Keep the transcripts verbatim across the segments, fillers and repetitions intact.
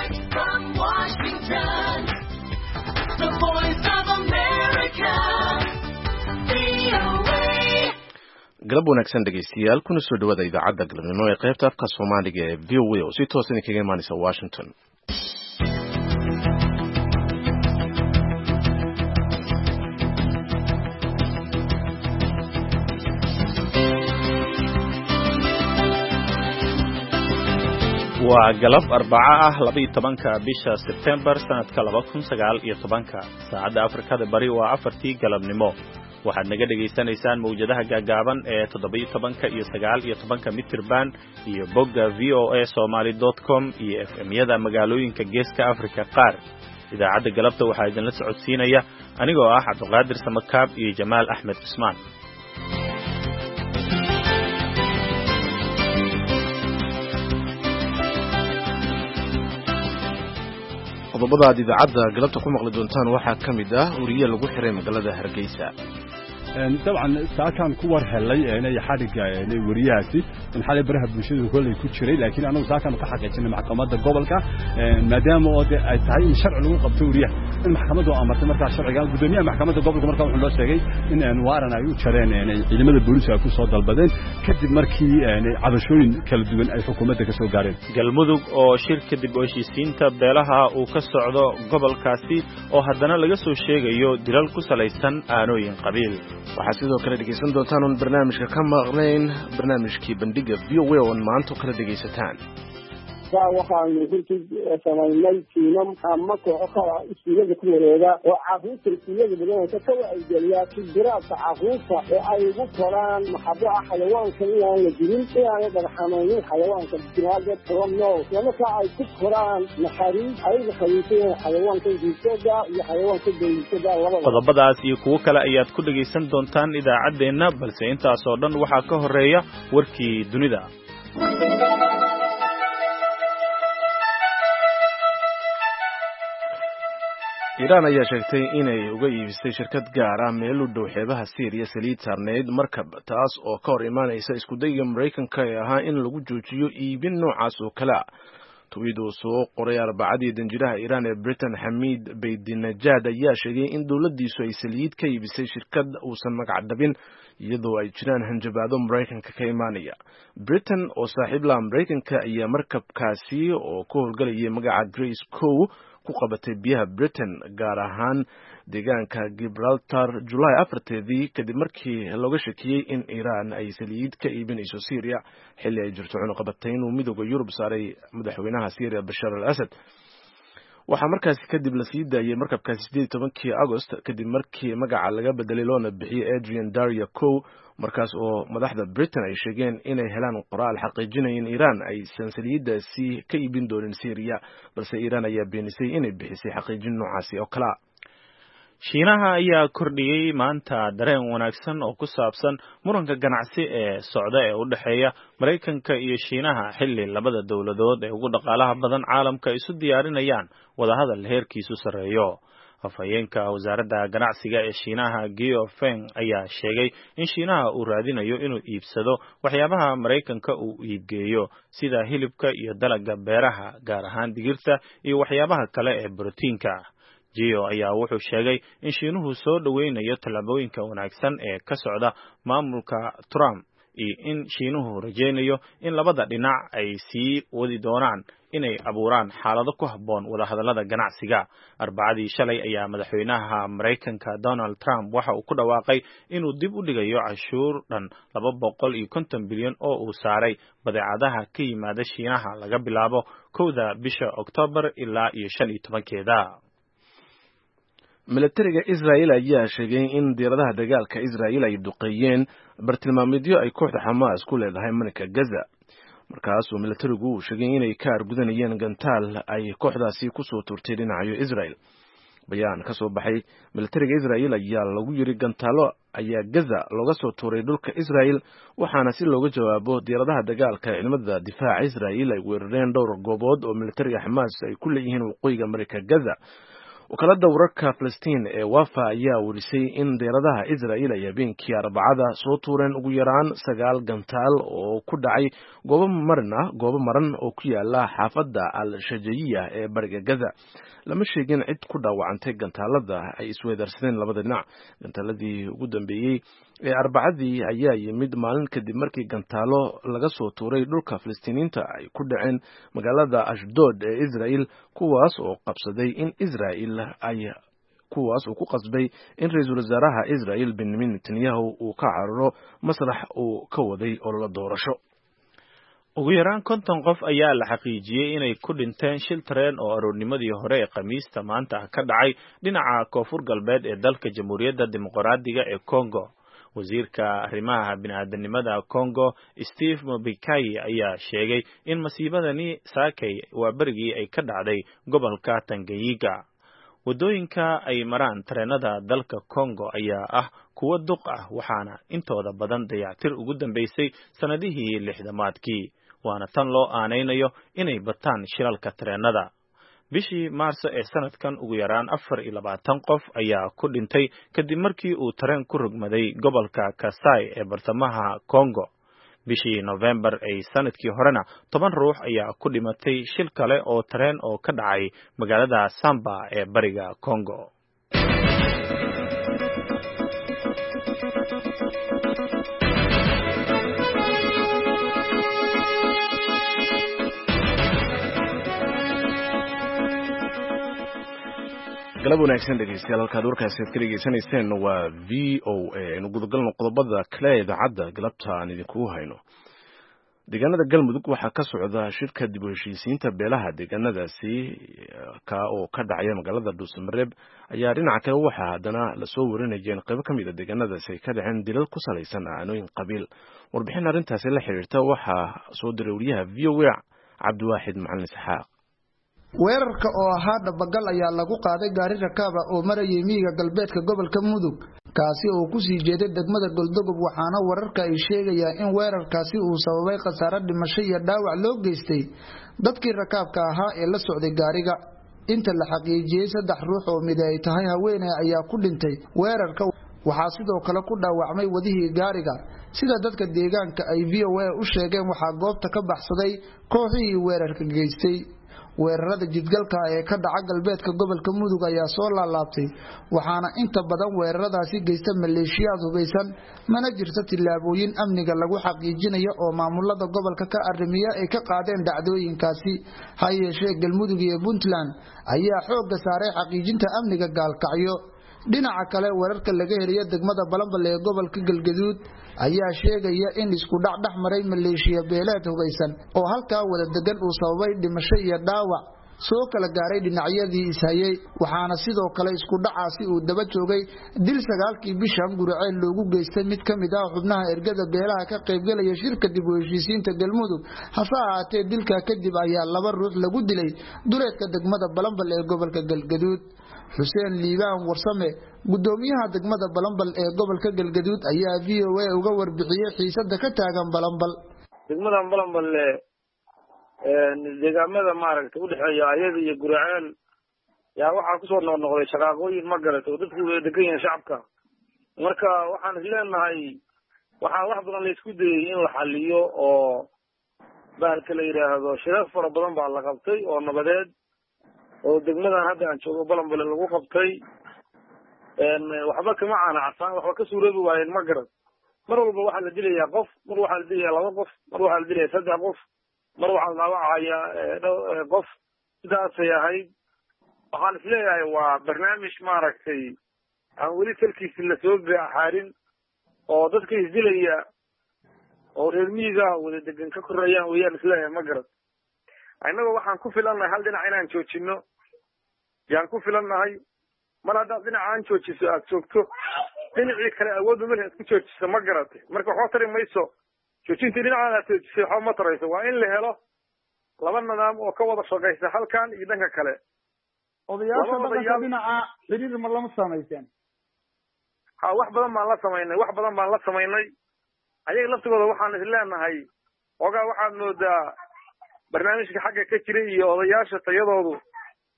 Direct from Washington, the voice of America, V O A. galab wanaagsan dhegeystayaal kuna soo dhawaada idaacadda galabnimo ee qaybta afka Soomaaliga ee V O A oo si toos ah kaga imaanaysa Washington. waa galab arbaca ah laba iyo tobanka bisha September sanadka laba kun sagaal iyo tobanka saacadda Afrikada bari waa afartii galabnimo waxaad naga dhageysanaysaan mawjadaha gaagaaban ee toddoba iyo tobanka iyo sagaal iyo tobanka mitir band iyo bogga v o a somali dot com iyo f m-yada magaalooyinka geeska Afrika qaar idaacadda galabta waxaa idinla socodsiinaya anigoo ah Cabdiqaadir Samakaab iyo Jamaal Axmed Usmaan. qodobada aad idaacadda galabta ku maqli doontaan waxaa ka mid ah uriye lagu xiray magaalada Hargeysa. طبعا ساكن كور هلي أنا يحرق يعني ورياسي من حال برها بمشي كل يكون شري لكن أنا ساكن كحاجة إن محكمة الجبل كا ما دام تعين الشرع له قبتوريه المحكمة دو أمرت مركز الشرع قال بدنيا محكمة الجبل كمركز حلو شيء إن أنوارنا يو شرين يعني إذا ماذا البوليس يكون صاد البدن كذب مركي يعني عبشون كالدول أي حكومة كسو قارن. galmudug oo shirka dib u heshiisiinta beelaha uu ka socdo gobolkaasi oo haddana laga soo sheegayo dilal ku salaysan aanooyin qabiil. waxaa sidoo kale dhegeysan doontaan un barnaamijka ka maqnayn barnaamijkii bandhiga V O A oo maanta kala dhegeysataan. waxaan runtii samaynay tiimam ama kooxo iskuulada ku wareega oo caruurta iskuulada badanaysa ka wacyigeliyaa kibiraadka caruurta ee ay ugu koraan maxabaha xayawaanka inaan la dilin inaanay dhagxamaynin xayawaanka binaadad rono marka ay ku koraan naxariis ayaga khaliifeen xayawaanka diisada iyo xayawaanka deysada labada. qodobadaas iyo kuwo kale ayaad ku dhegeysan doontaan idaacadeena balse intaas oo dhan waxaa ka horeeya warkii dunida. Iran ayaa sheegtay inay uga iibisay shirkad gaar ah meel u dhow xeebaha Syria saliid saarneyd markab taas oo ka hor imaanaysa isku dayga Mareykanka ee ahaa in lagu joojiyo iibin noocaas oo kale ah. Tuwido soo qoray arbacadii danjiraha Iran ee Britain Hamid Beydinajad ayaa sheegay in dawladdiisu ay saliid ka iibisay shirkad uusan magac dhabin iyadoo ay jiraan hanjabaado Mareykanka ka imaanaya. Britain oo saaxiib la Mareykanka ayaa markabkaasi oo ku howlgalayay magaca Grace Cow ku qabatay biyaha Britain gaar ahaan deegaanka Gibraltar July afarteedii kadib markii looga shakiyay in Iran ay saliid ka iibinayso Syria xilli ay jirto cunaqabatayn uu midowga Yurub saaray madaxweynaha Syria Bashar al-Assad. waxaa markaasi kadib la sii daayay markabkaasi sideed iyo tobankii August kadib markii magaca laga bedelay loona bixiyay Adrian Daria Cow markaas oo madaxda Britain ay sheegeen inay helaan qoraal xaqiijinaya in Iran aysan saliidaasi ka iibin doonin Syria balse Iran ayaa beenisay inay bixisay xaqiijin noocaasi oo kala. Shiinaha ayaa kordhiyay maanta dareen wanaagsan oo ku saabsan muranka ganacsi ee socda ee u dhaxeeya Mareykanka iyo Shiinaha xilli labada dawladood ee ugu dhaqaalaha badan caalamka isu diyaarinayaan wadahadal heerkiisu sareeyo. afhayeenka wasaaradda ganacsiga ee Shiinaha Guo Feng ayaa sheegay in Shiinaha uu raadinayo inuu iibsado waxyaabaha Mareykanka uu iibgeeyo sida hilibka iyo dalagga beeraha gaar ahaan digirta iyo waxyaabaha kale ee borotiinka. Gio ayaa wuxuu sheegay in Shiinuhu soo dhaweynayo tallaabooyinka wanaagsan ee ka socda maamulka Trump iyo in Shiinuhu rajaynayo in labada dhinac ay sii wadi doonaan inay abuuraan xaalado ku habboon wadahadallada ganacsiga. Arbacadii shalay ayaa madaxweynaha Mareykanka Donald Trump waxa uu ku dhawaaqay inuu dib u dhigayo cashuur dhan laba boqol iyo konton bilyan oo uu saaray badeecadaha ka yimaada Shiinaha laga bilaabo kowda bisha Oktoobar ilaa iyo shan iyo tobankeeda. militariga Israel ayaa sheegay in diiradaha dagaalka Israel ay duqeeyeen bartilmaameedyo ay kooxda Hamas ku leedahay marinka Gaza. markaas oo militarigu uu sheegay inay ka argudanayeen gantaal ay kooxdaasi ku soo turtay dhinaca Israel. bayaan ka soo baxay militariga Israel ayaa lagu yiri gantaalo ayaa Gaza looga soo tuuray dhulka Israel waxaana si looga jawaabo diiradaha dagaalka ciidamada difaaca Israel ay weerareen dhowr goobood oo militariga Hamas ay ku leeyihiin waqooyiga marinka Gaza. wakaalada wararka Palestine ee Wafa ayaa warisay in diyaaradaha Israel ay habeenkii Arbacada soo tuureen ugu yaraan sagaal gantaal oo ku dhacay goobo marna goobo maran oo ku yaala xaafadda Al-Shajaiya ee bariga Gaza. lama sheegin cid ku dhaawacantay gantaalada ay isweedarsadeen labada dhinac. gantaaladii ugu dambeeyay ee Arbacadii ayaa yimid maalin kadib markii gantaalo laga soo tuuray dhulka Falastiiniinta ay ku dhaceen magaalada Ashdod ee Israel, kuwaas oo qabsaday in Israel ay kuwaas oo ku qasbay in ra'iisul wasaaraha Israel Benjamin Netanyahu uu ka cararo masrax uu ka waday olole doorasho. ugu yaraan konton qof ayaa la xaqiijiyey inay ku dhinteen shil tareen oo aroornimadii hore ee Khamiista maanta ka dhacay dhinaca koonfur galbeed ee dalka Jamhuuriyadda Dimuqraadiga ee Congo. wasiirka arrimaha bini'aadanimada Congo Steve Mobikai ayaa sheegay in masiibadani saakay waa berigii ay ka dhacday gobolka Tanganyika. wadooyinka ay maraan tareenada dalka Congo ayaa ah kuwa duq ah, waxaana intooda badan dayactir ugu dambeysay sanadihii lixdamaadkii, waana tan loo aanaynayo inay bataan shilalka tareenada. bishii Maarso ee sanadkan ugu yaraan afar iyo labaatan qof ayaa ku dhintay kadib markii uu tareen ku rogmaday gobolka Kasai ee bartamaha Congo. bishii November ee sanadkii horena toban ruux ayaa ku dhimatay shil kale oo tareen oo ka dhacay magaalada Samba ee bariga Congo. galab wanaagsan dhegeystayaal, halkaad warkaasi aad ka dhegeysanayseen waa V O A. aynu gudagalno qodobada kale ee idaacadda galabta aan idinkugu hayno. deegaanada Galmudug waxaa ka socda shirka dib u heshiisiinta beelaha deegaanadaasi ka oo ka dhacaya magaalada Dhuusamareeb ayaa dhinaca kale waxaa haddana lasoo warinayeen qaybo ka mid ah deegaanadaasi ay ka dhaceen dilal ku salaysan aanooyin qabiil. warbixin arrintaasi la xiriirta waxaa soo diray wariyaha V O A Cabdiwaaxid Macalin Saxaaq. weerarka oo ahaa dhabagal ayaa lagu qaaday gaari rakaab ah oo marayay miyiga galbeedka gobolka Mudug, kaasi oo ku sii jeeday degmada Galdogob, waxaana wararka ay sheegayaan in weerarkaasi uu sababay khasaare dhimasho iyo dhaawac loo geystay dadkii rakaabka ahaa ee la socday gaariga. inta la xaqiijiyay saddex ruux oo mid ay tahay haweeney ayaa ku dhintay weerarka, waxaa sidoo kale ku dhaawacmay wadihii gaariga. sida dadka deegaanka ay V O A u sheegeen, waxaa goobta ka baxsaday kooxihii weerarka geystay. weerarada jidgalka ee ka dhaca galbeedka gobolka Mudug ayaa soo laalaabtay, waxaana inta badan weeraradaasi geysta maleeshiyaad hubeysan, mana jirto tillaabooyin amniga lagu xaqiijinayo oo maamulada gobolka ka arrimiya ay ka qaadeen dhacdooyinkaasi. ha yeeshee Galmudug iyo Puntland ayaa xoogga saaray xaqiijinta amniga gaalkacyo. dhinaca kale, wararka laga helayo degmada Balambal ee gobolka Galgaduud ayaa sheegaya in isku dhac dhex maray maleeshiya beeleed hubeysan oo halkaa wada degan uu sababay dhimasho iyo dhaawac soo kala gaaray dhinacyadii ishayay, waxaana sidoo kale isku dhacaasi uu daba joogay dil sagaalkii bishan Guriceel loogu geystay mid ka mid ah xubnaha ergada beelaha ka qaybgalaya shirka dib u heshiisiinta Galmudug. hase ahaatee dilka kadib ayaa laba ruux lagu dilay duleedka degmada Balambal ee gobolka Galgaduud. Xuseen Liibaan Warsame, gudoomiyaha degmada Balambal ee gobolka Galgaduud, ayaa V O A uga warbixiyay xiisada ka taagan Balambal. degmada Balambal ee deegaamada maaragtay u dhaxeeya ayada iyo Guriceel yaa waxaa ku soo noqnoqday shaqaaqooyin ma garato oo dadku way degan yihiin shacabka. marka waxaan isleenahay waxaa wax badan la isku dayay in la xaliyo oo bahalka la yiraahdo shirar fara badan baa la qabtay oo nabadeed oo degmadan hadda aan joogo Balambal lagu qabtay. een waxba kama aanacsan, waxba ka suuroobi waayeen ma garad. mar walba waxaa la dilayaa qof, mar waxaa la dilayaa laba qof, mar waxaa la dilayaa saddex qof, mar waxaa la dhaawacayaa qof. sidaasay ahayd. waxaan isleeyahay waa barnaamij maaragtay aan weli talkiisi lasoo xaarin oo dadka isdilaya oo reer miyiga wada degan ka korayaan wayaan isleeyahay ma garad. annagoo waxaan ku filannahay hal dhinac inaan joojino yaan ku filannahay. mar haddaad dhinaca aan joojiso aad joogto dhinacii kale awoodda meel aad ku joojiso ma garatay. marka waxba tari mayso joojintii dhinacan aad joojisay, waxba ma tarayso. waa in la helo laba nidaam oo ka wada shaqaysa halkan iyo dhanka kale. odayaasha dhaqanka dhinaca xiriir ma lama samayseen? ha wax badan baan la samaynay wax badan baan la samaynay ayaga laftigooda waxaan isleenahay ogaa waxaad moodaa barnaamijka xagga ka jiray iyo odayaasha tayadoodu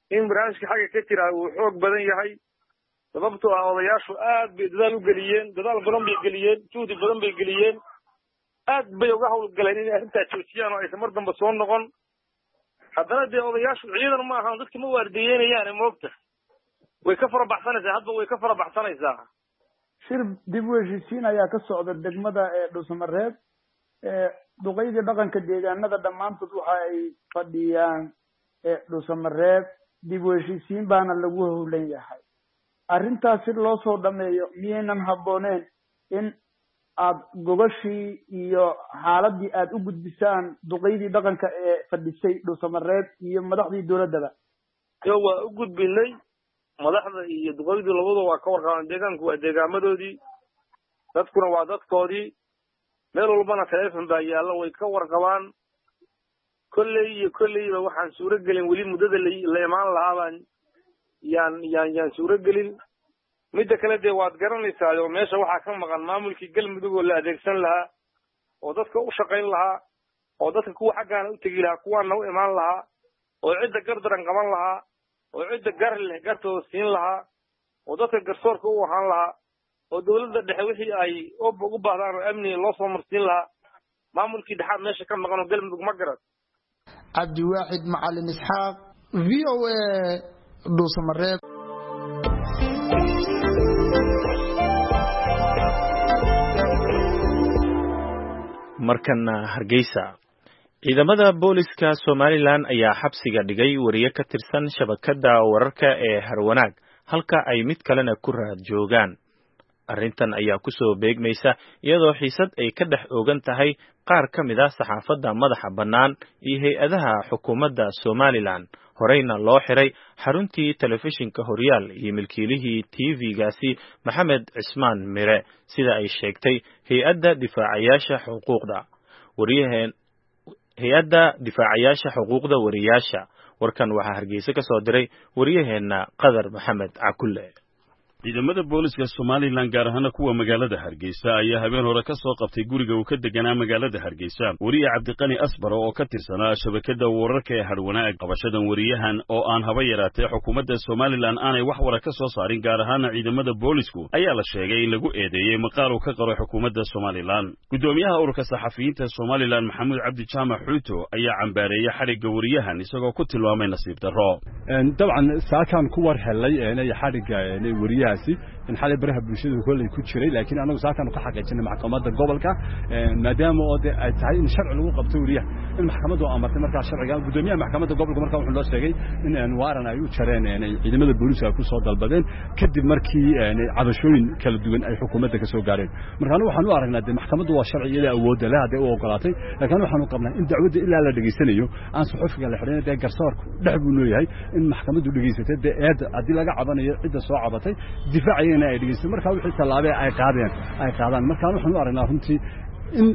in barnaamijka xagga ka jira uu xoog badan yahay sababtoo ah odayaashu aad bay dadaal u geliyeen dadaal badan bay geliyeen juhdi badan bay geliyeen aad bay uga hawlgaleen inay arrintaa joojiyaan oo aysan mar dambe soo noqon haddana dee odayaashu ciidan ma ahan dadka ma waardiyeynayaan moogta way ka fara baxsanaysaa hadba way ka fara baxsanaysaa shir dib u heshiisiin ayaa ka socda degmada ee Dhuusamareeb ee duqeydii dhaqanka deegaanada dhammaantood waxa ay fadhiyaan ee Dhuusamareeb dib u heshiisiin baana lagu howlan yahay arrintaas si loo soo dhameeyo miyaynan habbooneen in aad gogashii iyo xaaladii aad u gudbisaan duqeydii dhaqanka ee fadhisay Dhuusamareeb iyo madaxdii dowladda yo waa u gudbinay madaxda iyo duqeydii labadaba waa ka warqabaan deegaanku waa deegaamadoodii dadkuna waa dadkoodii meel walbana teleefon baa yaalla way ka warqabaan kolley iyo kolleyba waxaan suuro gelin weli muddada la imaan lahaa baan yaan yaan yaan suuro gelin midda kale dee waad garanaysaa oo meesha waxaa ka maqan maamulkii galmudug oo la adeegsan lahaa oo dadka u shaqayn lahaa oo dadka kuwa xaggaana u tegi lahaa kuwaana u imaan lahaa oo cidda gardaran qaban lahaa oo cidda gar leh gartooda siin lahaa oo dadka garsoorka u ahaan lahaa oo dawladda dhexe wixii ay ugu baahdaan oo amniga loo soo marsiin lahaa maamulkii dhexaad meesha ka maqan oo galmudug ma garad cabdiwaaxid macalin isxaaq v o a Dhuusamareeb markana Hargeysa ciidamada booliska Somaliland ayaa xabsiga dhigay wariye ka tirsan shabakada wararka ee Harwanaag halka ay mid kalena ku raad joogaan arrintan ayaa ku soo beegmaysa iyadoo xiisad ay ka dhex oogan tahay qaar ka mid ah saxaafadda madaxa bannaan iyo hay'adaha xukuumadda Somaliland horeyna loo xiray xaruntii telefishinka Horyaal iyo milkiilihii T V-gaasi Maxamed Cismaan Mire sida ay sheegtay hay'adda difaacayaasha xuquuqda wariyaheen hay'adda difaacayaasha xuquuqda wariyaasha warkan waxaa Hargeysa ka soo diray wariyaheena Qadar Maxamed Cakulle ciidamada booliska Somaliland gaar ahaan kuwa magaalada Hargeysa ayaa habeen hore ka soo qabtay guriga uu ka deganaa magaalada Hargeysa wariye Cabdiqani Asbaro oo ka tirsanaa shabakada wararka ee Harwanaag qabashadan wariyahan oo aan haba yaraatay xukuumadda Somaliland aanay wax wara ka soo saarin gaar ahaan ciidamada boolisku ayaa la sheegay in lagu eedeeyay maqaal uu ka qoro xukuumadda Somaliland gudoomiyaha ururka saxafiyiinta Somaliland Maxamuud Cabdi Jaamac Xuuto ayaa cambaareeyay xariga wariyahan isagoo ku tilmaamay nasiib darro dabcan saakan ku war helay inay xariga inay wariyaha in xalay baraha bulshada kulay ku jiray laakiin anagu saakan ka xaqeejinay maxkamadda gobolka maadaama oo ay tahay in sharci lagu qabto wariyaha in maxkamaddu amartay markaa sharciga gudoomiyaha maxkamadda gobolka markaa wuxuu loo sheegay in aan waaran ay u jareen inay ciidamada booliska ku soo dalbadeen kadib markii cabashooyin kala duwan ay xukuumadda ka soo gaareen markaa waxaan u aragnaa de maxkamaddu waa sharciyada awoodda leh haday u ogolaatay laakiin waxaan u qabnaa in dacwadda ilaa la dhageysanayo aan suxufiga la xidhin ee garsoorku dhex buu leeyahay in maxkamaddu dhageysatay de eed hadii laga cabanayo cidda soo cabatay difaacayna ay dhigeysan markaa wixii talaabay ay qaadeen ay qaadaan markaa waxaan u aragnaa runtii in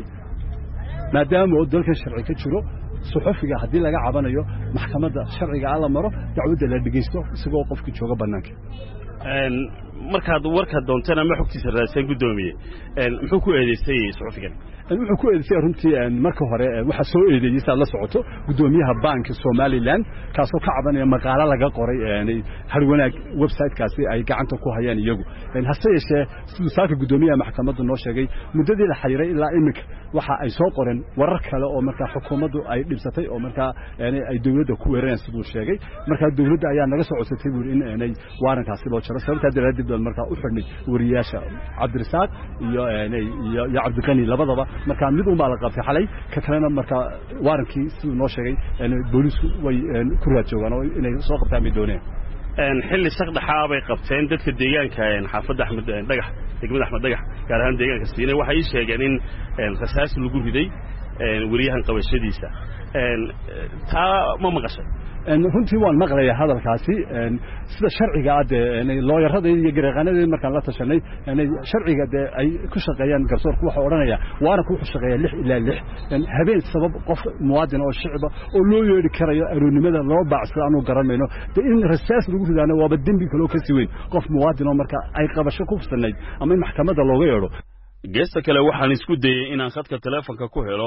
maadaama oo dalka sharci ka jiro suxufiga hadii laga cabanayo maxkamadda sharciga la maro dacwadda la dhageysto isagoo qofkii jooga banaanka een markaad warka doontana ma xogtiisa raadsan gudoomiye een muxuu ku eedeysay suxufigan wuxuu ku eedeysay runtii marka hore waxa soo eedeeyay la socoto gudoomiyaha banka Somaliland kaasoo ka cabanaya maqaala laga qoray ee Harwanaag website kaasi ay gacanta ku hayaan iyagu in hase yeeshee sidoo saaka gudoomiyaha maxkamaddu noo sheegay muddadii la xiriiray ilaa imika waxa ay soo qoreen warar kale oo markaa xukuumaddu ay dhibsatay oo markaa ay dawladda ku weerareen sidoo sheegay markaa dawladda ayaa naga soo codsatay in inay waarankaasi loo jaro sababta daraaddeed markaa u xidhnay wariyaasha Cabdirasaaq iyo iyo Cabdiqani labadaba markaa mid uma la qabtay xalay ka kalena markaa waarankii sidoo noo sheegay in boolisku way ku raad joogaan oo inay soo qabtaan mid dooneen een xilli saqdaxa bay qabteen dadka deegaanka ee xaafadda Axmed Dhagax degmada Axmed Dhagax gaar ahaan deegaanka Siinay waxay sheegeen in een rasaas lagu riday een wariyahan qabashadiisa een taa ma maqashay ان runtii waan maqlayaa hadalkaasi in sida sharciga ah ee looyarada iyo gareeqanada marka la tashanay in sharciga ay ku shaqeeyaan garsoorku waxa oranaya waana ku shaqeeyaa lix ilaa lix in habeen sabab qof muwaadin oo shacab oo loo yeeri karayo aroonimada loo baacsado aanu garanayno in rasaas lagu ridaano waa dambi kale oo ka sii weyn qof muwaadin oo marka ay qabasho ku fusanayd ama maxkamadda looga yeero geesta kale waxaan isku dayay inaan khadka telefoonka ku helo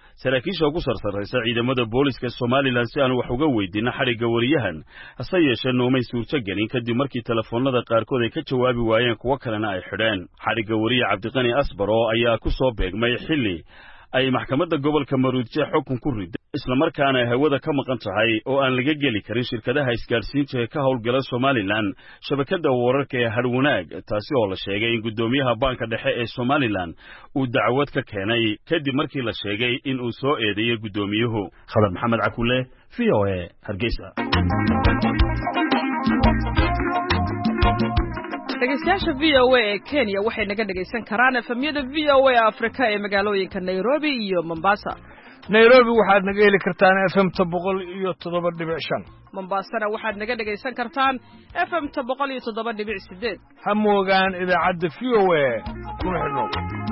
saraakiisha ugu sarsaraysa ciidamada booliska Somaliland si aan wax uga weydiino xariga wariyahan hase yeeshee noomay suurtagelin kadib markii telefoonada qaarkood ay ka jawaabi waayeen kuwa kalena ay xidheen xariga wariye Cabdiqani Asbaro ayaa ku soo beegmay xilli ay maxkamadda gobolka Maroodijeex xukun ku riday isla markaana hawada ka maqan tahay oo aan laga geli karin shirkadaha isgaarsiinta ee ka howlgala Somaliland shabakada wararka ee Harwanaag taasi oo la sheegay in gudoomiyaha banka dhexe ee Somaliland uu dacwad ka keenay kadib markii la sheegay in uu soo eedeeyay gudoomiyuhu Khalid Maxamed Cakule V O A Hargeysa dhegeystayaasha V O A ee Kenya waxay naga dhageysan karaan efemyada V O A Afrika ee magaalooyinka Nairobi iyo Mombasa. Nairobi waxaad naga heli kartaan F M boqol iyo toddoba dhibic shan. Mombasana waxaad naga dhageysan kartaan F M boqol iyo toddoba dhibic sideed. Ha moogaan idaacadda V O A kuna xidhnow.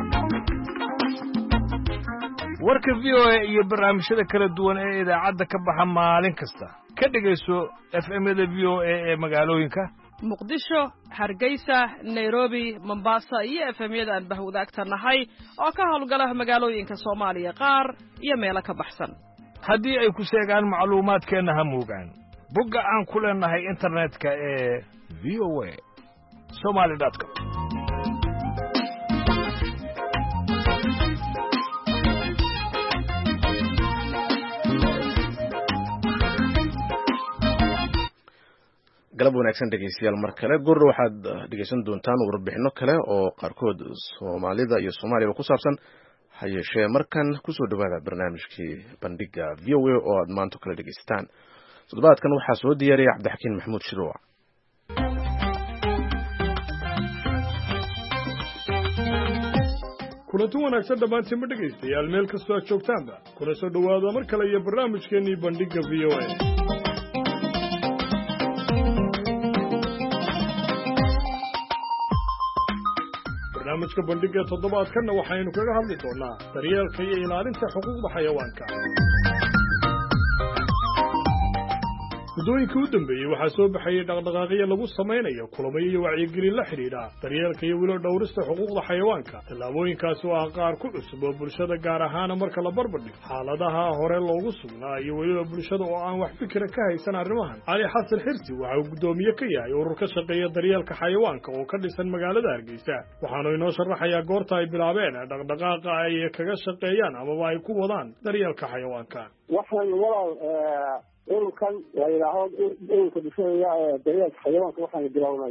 Warka V O A iyo barnaamijyada kala duwan ee idaacadda ka baxa maalin kasta ka dhageyso F M-yada V O A ee magaalooyinka Muqdisho, Hargeysa, Nairobi, Mombasa iyo F M-yada aan bahwadaagta nahay oo ka howlgala magaalooyinka Soomaaliya qaar iyo meelo ka baxsan. Haddii ay ku sheegaan macluumaadkeena ha moogaan bogga aan ku leenahay internetka ee v o a somali dot com. galab wanaagsan dhegeystayaal mar kale gurro waxaad dhegeysan doontaan warbixino kale oo qaarkood Soomaalida iyo Soomaaliya ku saabsan hayeeshee markan ku soo dhawaada barnaamijkii bandhiga V O A oo aad maanta kala dhegeystaan toddobaadkan waxaa soo diyaariyay Cabdixakiin Maxamuud Shiruuc kulanti wanaagsan dhammaantiin ma dhegeystayaal meel kastoo aad joogtaanba kuna soo dhawaada mar kale iyo barnaamijkeenii bandhiga V O A barnaamijka bandhiga toddobaadkanna waxaynu kaga hadli doonaa daryeelka iyo ilaalinta xuquuqda xayawaanka muddooyinkii u dambeeyey waxaa soo baxayay dhaqdhaqaaqyo lagu samaynayo kulamo iyo wacyigelin la xidhiidha daryeelka iyo wilo dhowrista xuquuqda xayawaanka tallaabooyinkaasi oo ah qaar ku cusub oo bulshada gaar ahaana marka la barbardhigo xaaladaha hore loogu sugnaa iyo weliba bulshada oo aan wax fikira ka haysan arrimahan cali xasan xirsi waxa uu guddoomiye ka yahay urur ka shaqeeya daryeelka xayawaanka oo ka dhisan magaalada Hargeysa waxaanu inoo sharaxayaa goorta ay bilaabeen dhaqdhaqaaqa ay kaga shaqeeyaan amaba ay ku wadaan daryeelka xayawaanka waxaan walaal ururkan la yidhaaho ururka bulshada daryeelka xayawaanka waxaan bilownay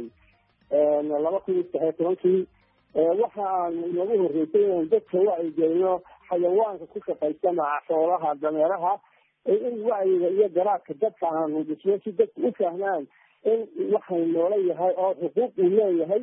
laba kun iyo saddex iyo tobankii waxaan nagu horreysay inaan dadka wacyigelino xayawaanka ku shaqaysana xoolaha dameeraha in wacyiga iyo garaadka dadka aan hudisno si dadku u fahmaan in waxay noola yahay oo xuquuq uu leeyahay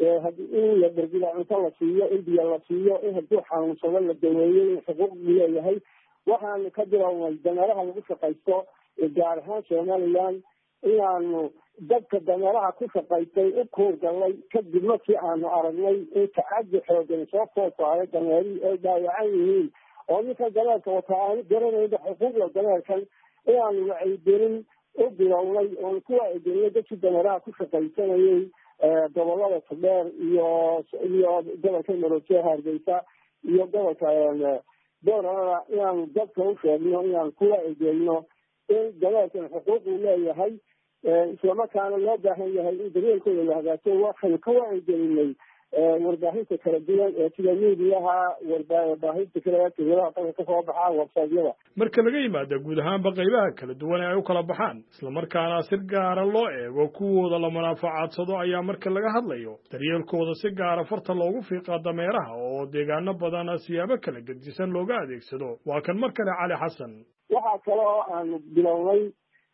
in la dhergida cunto la siiyo in biyo la siiyo in hadduu xanuunsado la daweeyo in xuquuq uu leeyahay waxaan ka bilownay dameeraha lagu shaqaysto gaar ahaan Somaliland inaanu dadka dameeraha ku shaqaystay u koorgalay kadib markii aanu aragnay in tacaddi xoogan soo koosaayo dameerihii ay dhaawacan yihiin oo ninka dameerka wata aanu garanayna xuquuqda dameerkan inaanu wacyigelin u bilownay oon ku wacyigelinay dadkii dameeraha ku shaqaysanayay gobolada Togdheer iyo iyo gobolka Maroodijeex Hargeysa iyo gobolka Boorama inaanu dadka u sheegno inaanu ku wacyigelino in dameerkan xuquuq uu leeyahay isla markaana loo baahan yahay in daryeelkooda la hagaajiyo waxaynu ka wacyigelinay warbaahinta kala duwan ee sida miidiyaha warbaahinta kale tirada dalka ka soo baxa website-yada marka laga yimaado guud ahaanba qaybaha kala duwan ee ay u kala baxaan isla markaana si gaara loo eego kuwooda la manaafacadsado ayaa marka laga hadlayo daryeelkooda si gaara farta loogu fiiqa dameeraha oo deegaano badan siyaabo kala gedisan looga adeegsado waa kan mar kale cali xasan waxaa kale oo aanu bilownay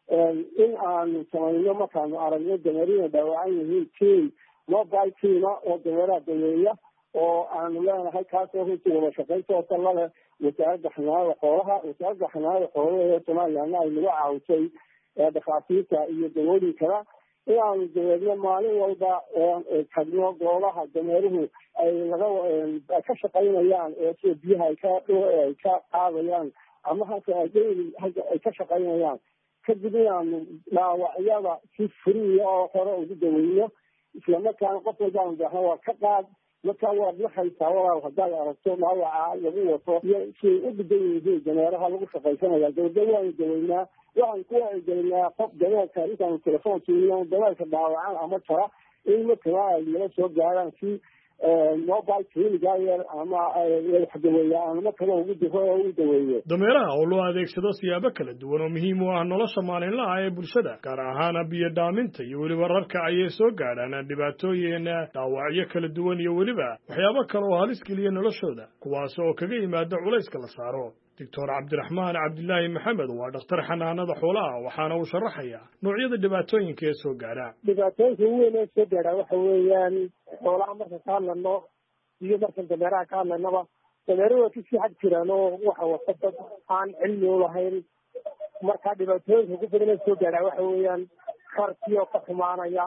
in aanu samayno markaanu aragno dameerina dhaawacan yihiin team mobile teama oo dameeraha daweeya oo aanu leenahay kaasoo runtii wada shaqaynta oo talla leh wasaaradda xanaanada xoolaha wasaaradda xanaanada xoolaha ee Somalilandna ay nagu caawisay dhakhaatiirta iyo dawooyinkana inaanu daweedno maalin walba tagno goobaha dameeruhu ay laga ka shaqaynayaan ee sida biyaha ay ka ay ka qaadayaan ama halka ay ka shaqaynayaan kadib inaanu dhaawacyada si furiya oo hore ugu daweyno isla markaana qof walba aan baahan waa ka qaad marka waad waxaysaa walaal haddaad aragto dhaawaca lagu wato iyo shay u dhigan yihiin dameeraha lagu shaqaysanaya dawladda waan daweynaa waxaan ku wacyigelinaa qof dameerka intaanu telefoon siiniyo dameerka dhaawacan ama jara in markaba ay nala soo gaaraan si mobile cliniga ama waxdaweeya ama markaba ugu difo ugu daweeyo dameeraha oo loo adeegsado siyaabo kala duwan oo muhiim u ah nolosha maalinlaha ee bulshada gaar ahaan biyo dhaaminta iyo weliba rarka ayay soo gaadhaan dhibaatooyin dhaawacyo kala duwan iyo weliba waxyaabo kale oo halis geliya noloshooda kuwaas oo kaga yimaada culayska la saaro doctor cabdiraxmaan cabdilaahi maxamed waa dhakhtar xanaanada xoolaha waxaana uu sharaxayaa noocyada dhibaatooyinka ee soo gaadha dhibaatooyinka ugu weyn ee soo gaadha waxa weeyaan xoolaha marka ka hadlano iyo markan dameeraha ka hadlanaba dameeruhu waa kasii xag jiraan oo waxa wata dad aan cilmi u lahayn marka dhibaatooyinka ugu badan ee soo gaadha waxa weeyaan karkii oo ka xumaanaya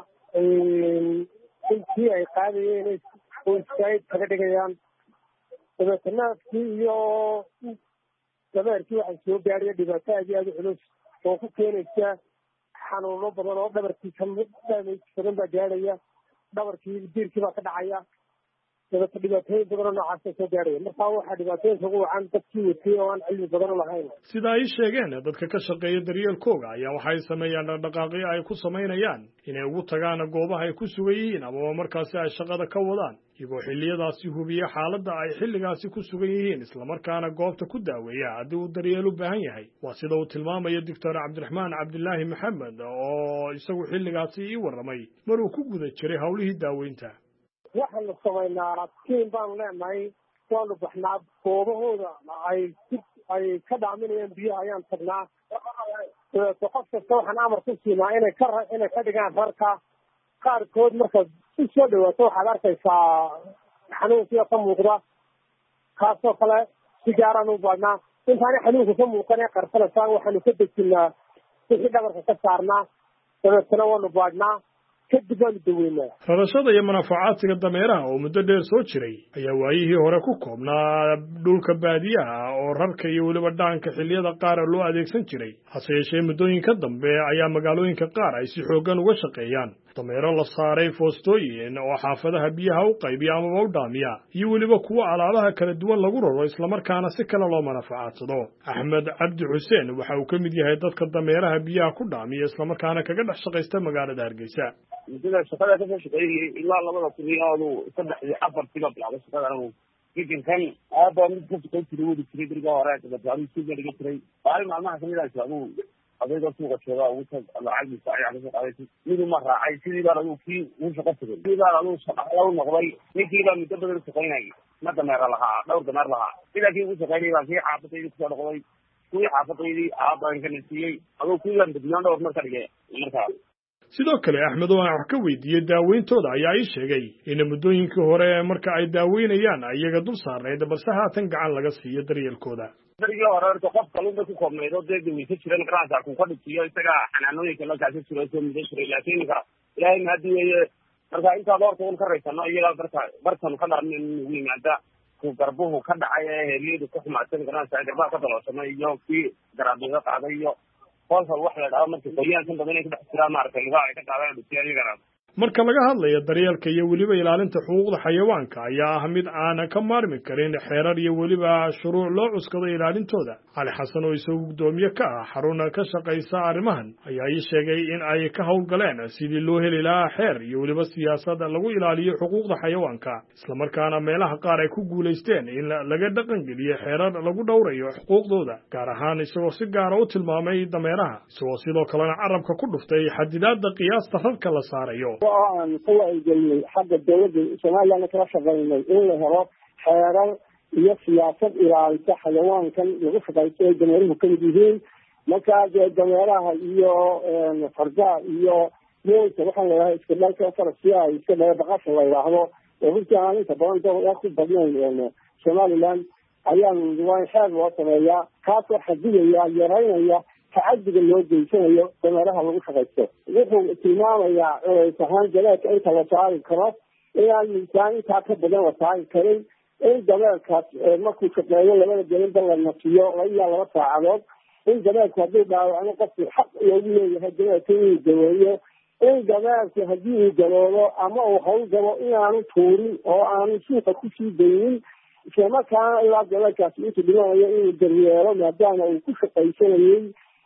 intii ay qaadayeen oo iskaayid kaga dhigayaan dabeetanaadkii iyo dameerkii waxay soo gaadhaya dhibaato aad iyo aada u culus oo ku keenaysa xanuuno badan oo dhabarkii ka damage badan baa gaadhaya dhabarkii diirkii baa ka dhacaya dabeeta dhibaatooyin badan oo noocaasa soo gaadhaya markaa waxaa dhibaatooyinka ugu wacan dadkii watay oo aan cilmi badan u lahayn sida ay sheegeen dadka ka shaqeeya daryeelkooga ayaa waxay sameeyaan dhaqdhaqaaqyo ay ku samaynayaan inay ugu tagaan goobaha ay ku sugan yihiin amaba markaasi ay shaqada ka wadaan iyagoo xilliyadaasi hubiya xaaladda ay xilligaasi ku sugan yihiin islamarkaana goobta ku daaweeya haddii uu daryeel u baahan yahay waa sida uu tilmaamayo doctor cabdiraxmaan cabdilaahi maxamed oo isagu xilligaasi ii warramay maruu ku guda jiray howlihii daaweynta waxaanu samaynaa tiim baanu leenahay waanu baxnaa goobahooda ay ay ka dhaaminayaan biyaha ayaan tagnaa dabeeto qof kasta waxaan amar ku siinaa inay ka inay ka dhigaan rarka qaarkood markaad si soo dhawaato waxaad arkaysaa xanuunkiia ka muuqda kaasoo kale si gaaraan u baadhnaa intaana xanuunka ka muuqan ee qarsanaysaa waxaanu ka dejinaa wixii dhabarka ka saarnaa dabeetana waanu baadhnaa kadib waanu daweynaa rarashada iyo manaafacaadsiga dameeraha oo muddo dheer soo jiray ayaa waayihii hore ku koobnaa dhulka baadiyaha oo rarka iyo weliba dhaanka xilliyada qaar loo adeegsan jiray hase yeeshee muddooyinka dambe ayaa magaalooyinka qaar ay si xooggan uga shaqeeyaan dameero la saaray foostooyin oo xaafadaha biyaha u qaybiya amaba u dhaamiya iyo weliba kuwo alaabaha kala duwan lagu raro islamarkaana si kale loo manafacaadsado axmed cabdi xuseen waxa uu ka mid yahay dadka dameeraha biyaha ku dhaamiya islamarkaana kaga dhex shaqaysta magaalada hargeysa muddada shaqada kasoo shaqeynayay ilaa labada kun iyo adu saddex iyo afartiba bilaabay shaqada anigu kikinkan aaba mid ka shaqayn jiray wadi jiray beriga hore dabaaru suuga dhiga jiray maalin maalmaha kamid ah adigu adayga suuqa jooga ugu tag lacagdiisa ayaa kasoo qaadaysa miduma raacay sidii baan adigu kii ugu shaqo tegay sidii baan adigu shaqala u noqday ninkii baa muddo badan shaqaynayay ma dameera lahaa dhowr dameer lahaa sidaa kii ugu shaqaynayay baan kii xaafadaydii kusoo noqday kuwii xaafadaydii aabaan kana siiyey adigu kuwii baan dadiyaan dhowr mar ka dhigay markaas sidoo kale axmed oo aan wax ka weydiiyey daaweyntooda ayaa ii sheegay in muddooyinkii hore marka ay daaweynayaan iyaga dul saarnayd balse haatan gacan laga siiyo daryeelkooda darigii hore horta qof kalunbay ku koobnayd oo dee daweysa jiran garansa ku ka dhigsiyo isaga xanaanooyinka la kaasa jiro soo mudo jiray laakiin ninka ilaahay mahadi weeye marka intaad horta un ka raysano iyaga marka bartan ka dhaarmin ugu yimaada ku garbuhu ka dhacay ee heelyadu ka xumaadsan garansa garbaha ka dalooshamay iyo kii garaabiga qaaday iyo kolka wax la dhaho marka qoyaankan badan ay ku dhex jiraan maaragtay lugaha ay ka qaadaan dhusiyada marka laga hadlayo daryeelka iyo weliba ilaalinta xuquuqda xayawaanka ayaa ah mid aanan ka maarmi karin xeerar iyo weliba shuruuc loo cuskado ilaalintooda cali xasan oo isagu guddoomiye ka ah xaruna ka shaqaysa arrimahan ayaa ii sheegay in ay ka howlgaleen sidii loo heli lahaa xeer iyo weliba siyaasad lagu ilaaliyo xuquuqda xayawaanka islamarkaana meelaha qaar ay ku guulaysteen in laga dhaqangeliyo xeerar lagu dhowrayo xuquuqdooda gaar ahaan isagoo si gaara u tilmaamay dameeraha isagoo sidoo kalena carabka ku dhuftay xadidaadda qiyaasta rarka la saarayo aan ka wacyigelinay xagga dawladda somaliland kala shaqeynay in la helo xeerar iyo siyaasad ilaalisa xayawaankan lagu shaqaysto ay dameeruhu kamid yihiin markaa dee dameeraha iyo fardaha iyo moolka waxaan ladhahay iska dhalka farasiya iska dhala baqasha la yidhaahdo oo runtii aan inta badan dad ku badnayn somaliland ayaan waa in xeer loo sameeyaa kaasoo xadidaya yaraynaya tacadiga loo geysanayo dameeraha lagu shaqaysto wuxuu tilmaamayaa culays ahaan galeedka inta la saari karo inaan miisaan intaa ka badan la saari karin in dameerkaas markuu shaqeeyo labada gelinba la nasiyo laba ilaa laba saacadood in dameerku hadduu dhaawacno qofku xaq loogu leeyahay dameerka inuu daweeyo in dameerku haddii uu galoobo ama uu hawl galo inaanu tuurin oo aanu suuqa kusii daynin islamarkaana ilaa dameerkaasi intuu dhimanayo inuu daryeelo maadaama uu ku shaqaysanayey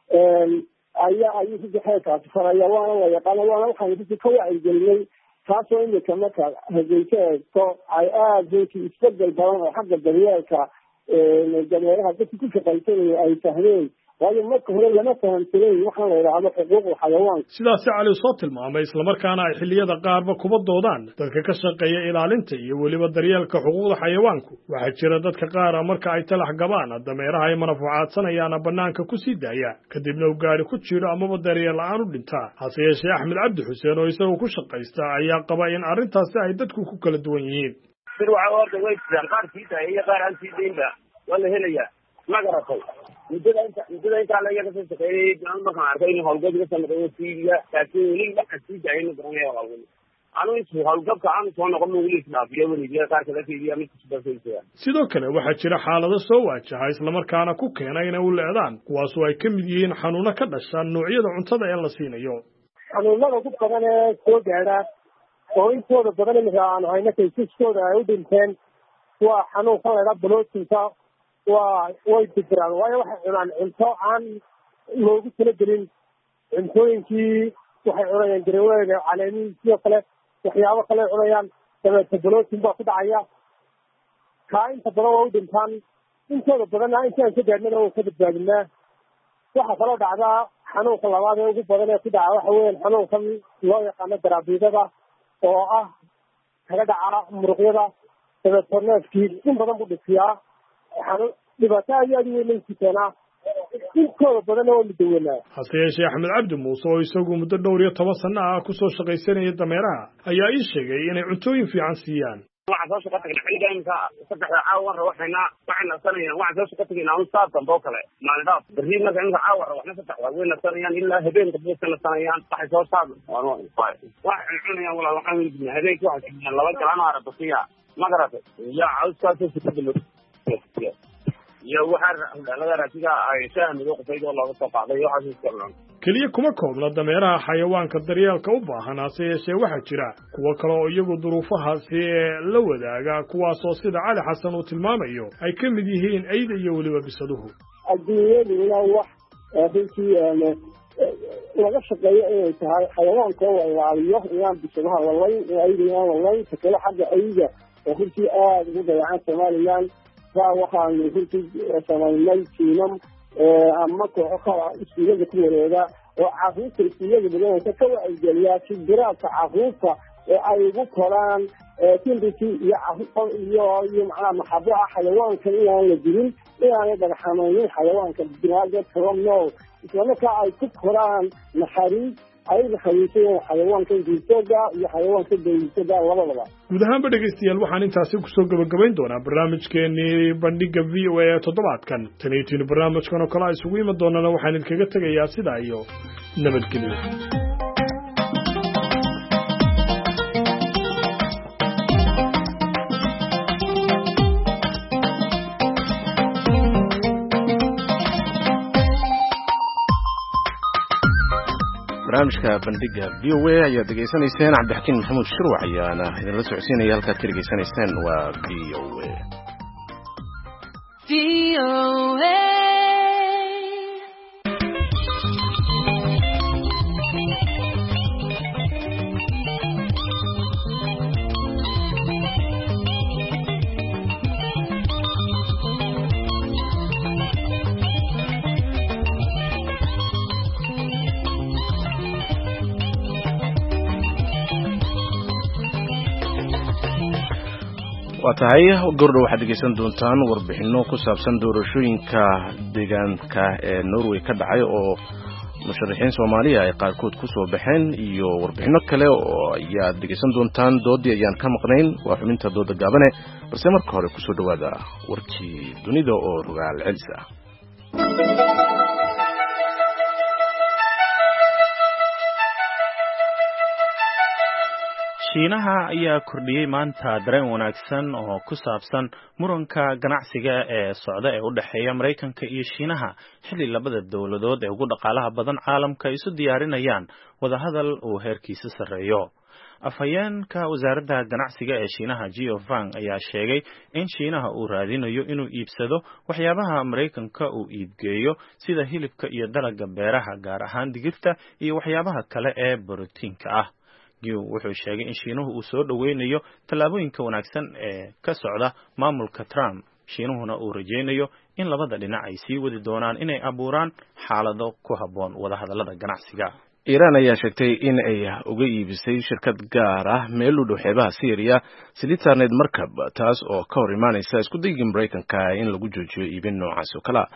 ayaa ayuu ku xeerkaasi faraya waana la yaqaana waana waxaan dadka ka wacyigelinay taasoo imika marka Hargeysa eegto ay aada runtii isbedel badan oo xagga daryeelka dameeraha dadka ku shaqaysanaya ay fahmeen waayo marka hore lama fahamsanayn waxaan la yidhaahdo xuquuqda xayawaanka sidaasi cali soo tilmaamay islamarkaana ay xilliyada qaarba kuba doodaan dadka ka shaqeeya ilaalinta iyo weliba daryeelka xuquuqda xayawaanku waxaa jira dadka qaara marka ay talax gabaan dameeraha ay manafuucaadsanayaana banaanka ku sii daaya kadibna uu gaari ku jiro amaba daryeel la-aan u dhintaa hase yeeshee axmed cabdi xuseen oo isagu ku shaqaysta ayaa qaba in arrintaasi ay dadku ku kala duwan yihiin sir waxa horta way jiraan qaar sii daaya iyo qaar aan sii daynba waa la helayaa ma garatay muddada inta muddada intaa laga kasoo shaqeeyey aan markaan arkay in howlgab ka sameeyo siiya laakiin weli waxa sii daayay ma garanaya howlgab anu intuu howlgabka aan soo noqon weli isdhaafiyo weligeeda qaar kale fiiriya mid ku basaysa sidoo kale waxaa jira xaalado soo waajaha islamarkaana ku keena inay u leedaan kuwaasoo ay ka mid yihiin xanuuno ka dhasha noocyada cuntada ee la siinayo xanuunada ku badan ee soo gaadha oo intooda badan imika aanu hayno kaysaskooda ay u dhinteen waa xanuunkan la ydhaha blootinka waa way digiraan waayo waxay cunaan cunto aan loogu talagelin cuntooyinkii waxay cunayaan gareweega caleemihii sidoo kale waxyaabo kale cunayaan dabeete blootin baa ku dhacaya kaa inta badan waa u dhintaan intooda badanna intaan ka gaadhnana oo ka badbaadinaa waxaa kaloo dhacdaa xanuunka labaad ee ugu badan ee ku dhaca waxa weeyaan xanuunkan loo yaqaano daraabiidada oo ah kaga dhaca muruqyada dabeeto neefkii in badan buu dhisiyaa dhibaato aad iyo aad u weyn ku keenaa intooda badanna waa mudawanaa hase yeeshee axmed cabdi muuse oo isagu muddo dhowr iyo toban sano ah kusoo shaqaysanaya dameeraha ayaa ii sheegay inay cuntooyin fiican siiyaan waxaan soo shaqo tagnay xilliga imika saddexda caawa waxayna waxay nasanayaan waxaan soo shaqo tagnay un saab dambe oo kale maalin dhaaf berri marka imika caawa waxna saddex waa way nasanayaan ilaa habeenka buuska nasanayaan waxay soo saab waxay cunayaan walaa waxaan weydiinay habeenkii waxay siiyaan laba galaan oo arabasiya ma garatay yaa cawskaasoo sikada iyo waxaa laga raasiga ay shahmido qofaydo looga soo qaaday waxaas iska cunaan keliya kuma koobna dameeraha xayawaanka daryeelka u baahan hase yeeshee waxaa jira kuwo kale oo iyagu duruufahaasi ee la wadaaga kuwaasoo sida cali xasan uu tilmaamayo ay ka mid yihiin ayda iyo weliba bisaduhu adduunyaduna wax runtii laga shaqeeyo inay tahay xayawaanka oo la ilaaliyo inaan bisadaha lalayn in ayda inaan lalayn takale xagga ayda oo runtii aada ugu dayacan somaliland saa waxaanu runtii samaynay tiimam ama kooxo kala iskuullada ku wareega oo caruurta iskuullada badanaysa ka wacyigeliyaa si biraadka caruurta ee ay ugu koraan tindiki iyo iyo iyo macnaha maxabo ah xayawaanka inaan la dilin inaanay dhagaxamaynin xayawaanka binaadamka nool islamarkaa ay ku koraan naxariis ayaga xayiisayeen xayawaanka diirtooga iyo xayawaanka dawlisaga labadaba guud ahaanba dhegaystayaal waxaan intaasi kusoo gabagabayn doonaa barnaamijkeenii bandhiga v o a ee toddobaadkan taniitiinu barnaamijkan oo kale a isugu iman doonana waxaan idinkaga tegayaa sidaa iyo nabadgelyo barnaamijka bandhiga v o a ayaad degeysanayseen cabdixakiin maxamuud shirwac ayaana idinla socodsiinaya halkaad ka degeysanayseen waa v o a v o a waa tahay gordhow waxaad dhegeysan doontaan warbixino ku saabsan doorashooyinka deegaanka ee Norway ka dhacay oo musharaxiin Soomaaliya ay qaarkood ku soo baxeen iyo warbixino kale oo ayaad dhegeysan doontaan doodii ayaan ka maqnayn waa xubinta dooda gaabane balse marka hore ku soo dhawaada warkii dunida oo rogaal celis ah shiinaha ayaa kordhiyey maanta dareen wanaagsan oo ku saabsan muranka ganacsiga ee socda ee u dhexeeya Maraykanka iyo Shiinaha xilli labada dowladood ee ugu dhaqaalaha badan caalamka isu diyaarinayaan wadahadal uu heerkiisa sareeyo. Afhayeenka wasaaradda ganacsiga ee Shiinaha Jiao Fang ayaa sheegay in Shiinaha uu raadinayo inuu iibsado waxyaabaha Maraykanka uu iibgeeyo sida hilibka iyo dalagga beeraha gaar ahaan digirta iyo waxyaabaha kale ee borotiinka ah. Jiao wuxuu sheegay in Shiinuhu uu soo dhaweynayo tallaabooyinka wanaagsan ee ka socda maamulka Trump. Shiinuhuna uu rajeynayo in labada dhinac ay sii wadi doonaan inay abuuraan xaalado ku habboon wadahadallada ganacsiga. Iiraan ayaa sheegtay in ay uga iibisay shirkad gaar ah meel u dhow xeebaha Syria saliid saarneed markab, taas oo ka hor imaanaysa isku dayga Maraykanka in lagu joojiyo iibin noocaas oo kale ah.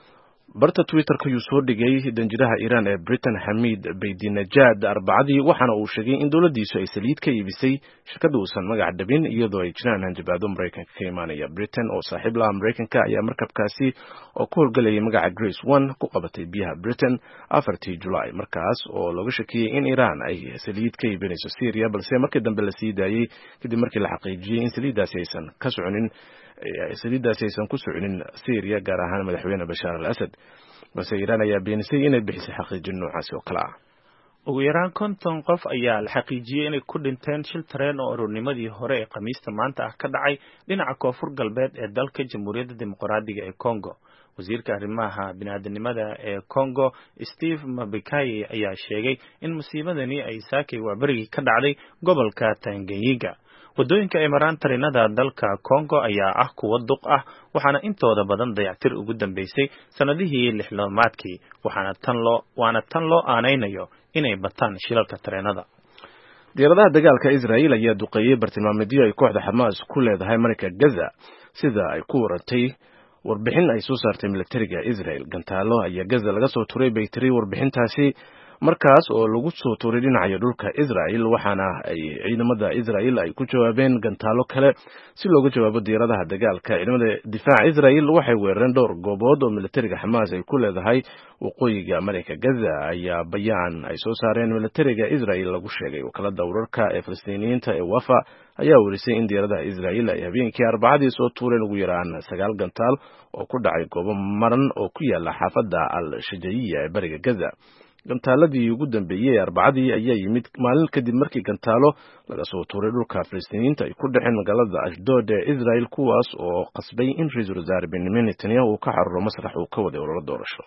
barta Twitter-ka ayuu soo dhigay danjiraha Iiraan ee Britain Hamid Beydinajad Arbacadii, waxaana uu sheegay in dowladdiisu ay saliid ka iibisay shirkadda uusan magac dhabin iyadoo ay jiraan hanjabaado Maraykanka ka imaanaya. Britain oo saaxiib la ah Maraykanka ayaa markabkaasi oo ku howlgalayay magaca Grace One ku qabatay biyaha Britain afartii July, markaas oo laga shakiyay in Iiraan ay saliid ka iibinayso Syria, balse markii dambe la sii daayay kadib markii la xaqiijiyay in saliiddaasi aysan ka soconin saliiddaasi aysan ku soconin Syria, gaar ahaan madaxweyne Bashar al-Assad. balse Iiraan ayaa beenisay inay bixisay xaqiijin noocaasi oo kale ah. Ugu yaraan konton qof ayaa la xaqiijiyay inay ku dhinteen shil tareen oo ururnimadii hore ee Khamiista maanta ah ka dhacay dhinaca koonfur galbeed ee dalka Jamhuuriyadda Dimuqraadiga ee Congo. Wasiirka arrimaha bini'aadanimada ee Congo Steve Mabikayi ayaa sheegay in musiibadani ay saakay waabarigii ka dhacday gobolka Tanganyika. Wadooyinka ay maraan tareenada dalka Congo ayaa ah kuwa duq ah, waxaana intooda badan dayactir ugu dambeysay sanadihii lixdamaadkii, waxaana tan loo waana tan loo aanaynayo inay bataan shilalka tareenada. Diyaaradaha dagaalka Israel ayaa duqeeyay bartilmaameedyo ay kooxda Hamas ku leedahay marinka Gaza, sida ay ku warantay warbixin ay soo saartay militariga Israel. Gantaalo ayaa Gaza laga soo turay bay tiri warbixintaasi, markaas oo lagu soo tuuray dhinaca dhulka Israel, waxaana ay ciidamada Israel ay ku jawaabeen gantaalo kale si looga jawaabo diyaaradaha dagaalka. Ciidamada difaaca Israel waxay weerareen dhowr goobood oo militariga Hamas ay ku leedahay waqooyiga marinka Gaza, ayaa bayaan ay soo saareen militariga Israel lagu sheegay. Wakaalada wararka ee Falastiiniyiinta ee Wafa ayaa warisay in diyaaradaha Israel ay habeenkii Arbacadii soo tuureen ugu yaraan sagaal gantaal oo ku dhacay goobo maran oo ku yaala xaafadda Al-Shajaiya ee bariga Gaza. Gantaaladii ugu dambeeyay Arbacadii ayaa yimid maalin kadib markii gantaalo laga soo tuuray dhulka Falastiiniyiinta ay ku dhexeen magaalada Ashdod ee Israel, kuwaas oo qasbay in Ra'iisul Wasaare Benjamin Netanyahu uu ka xaruro masrax uu ka waday olole doorasho.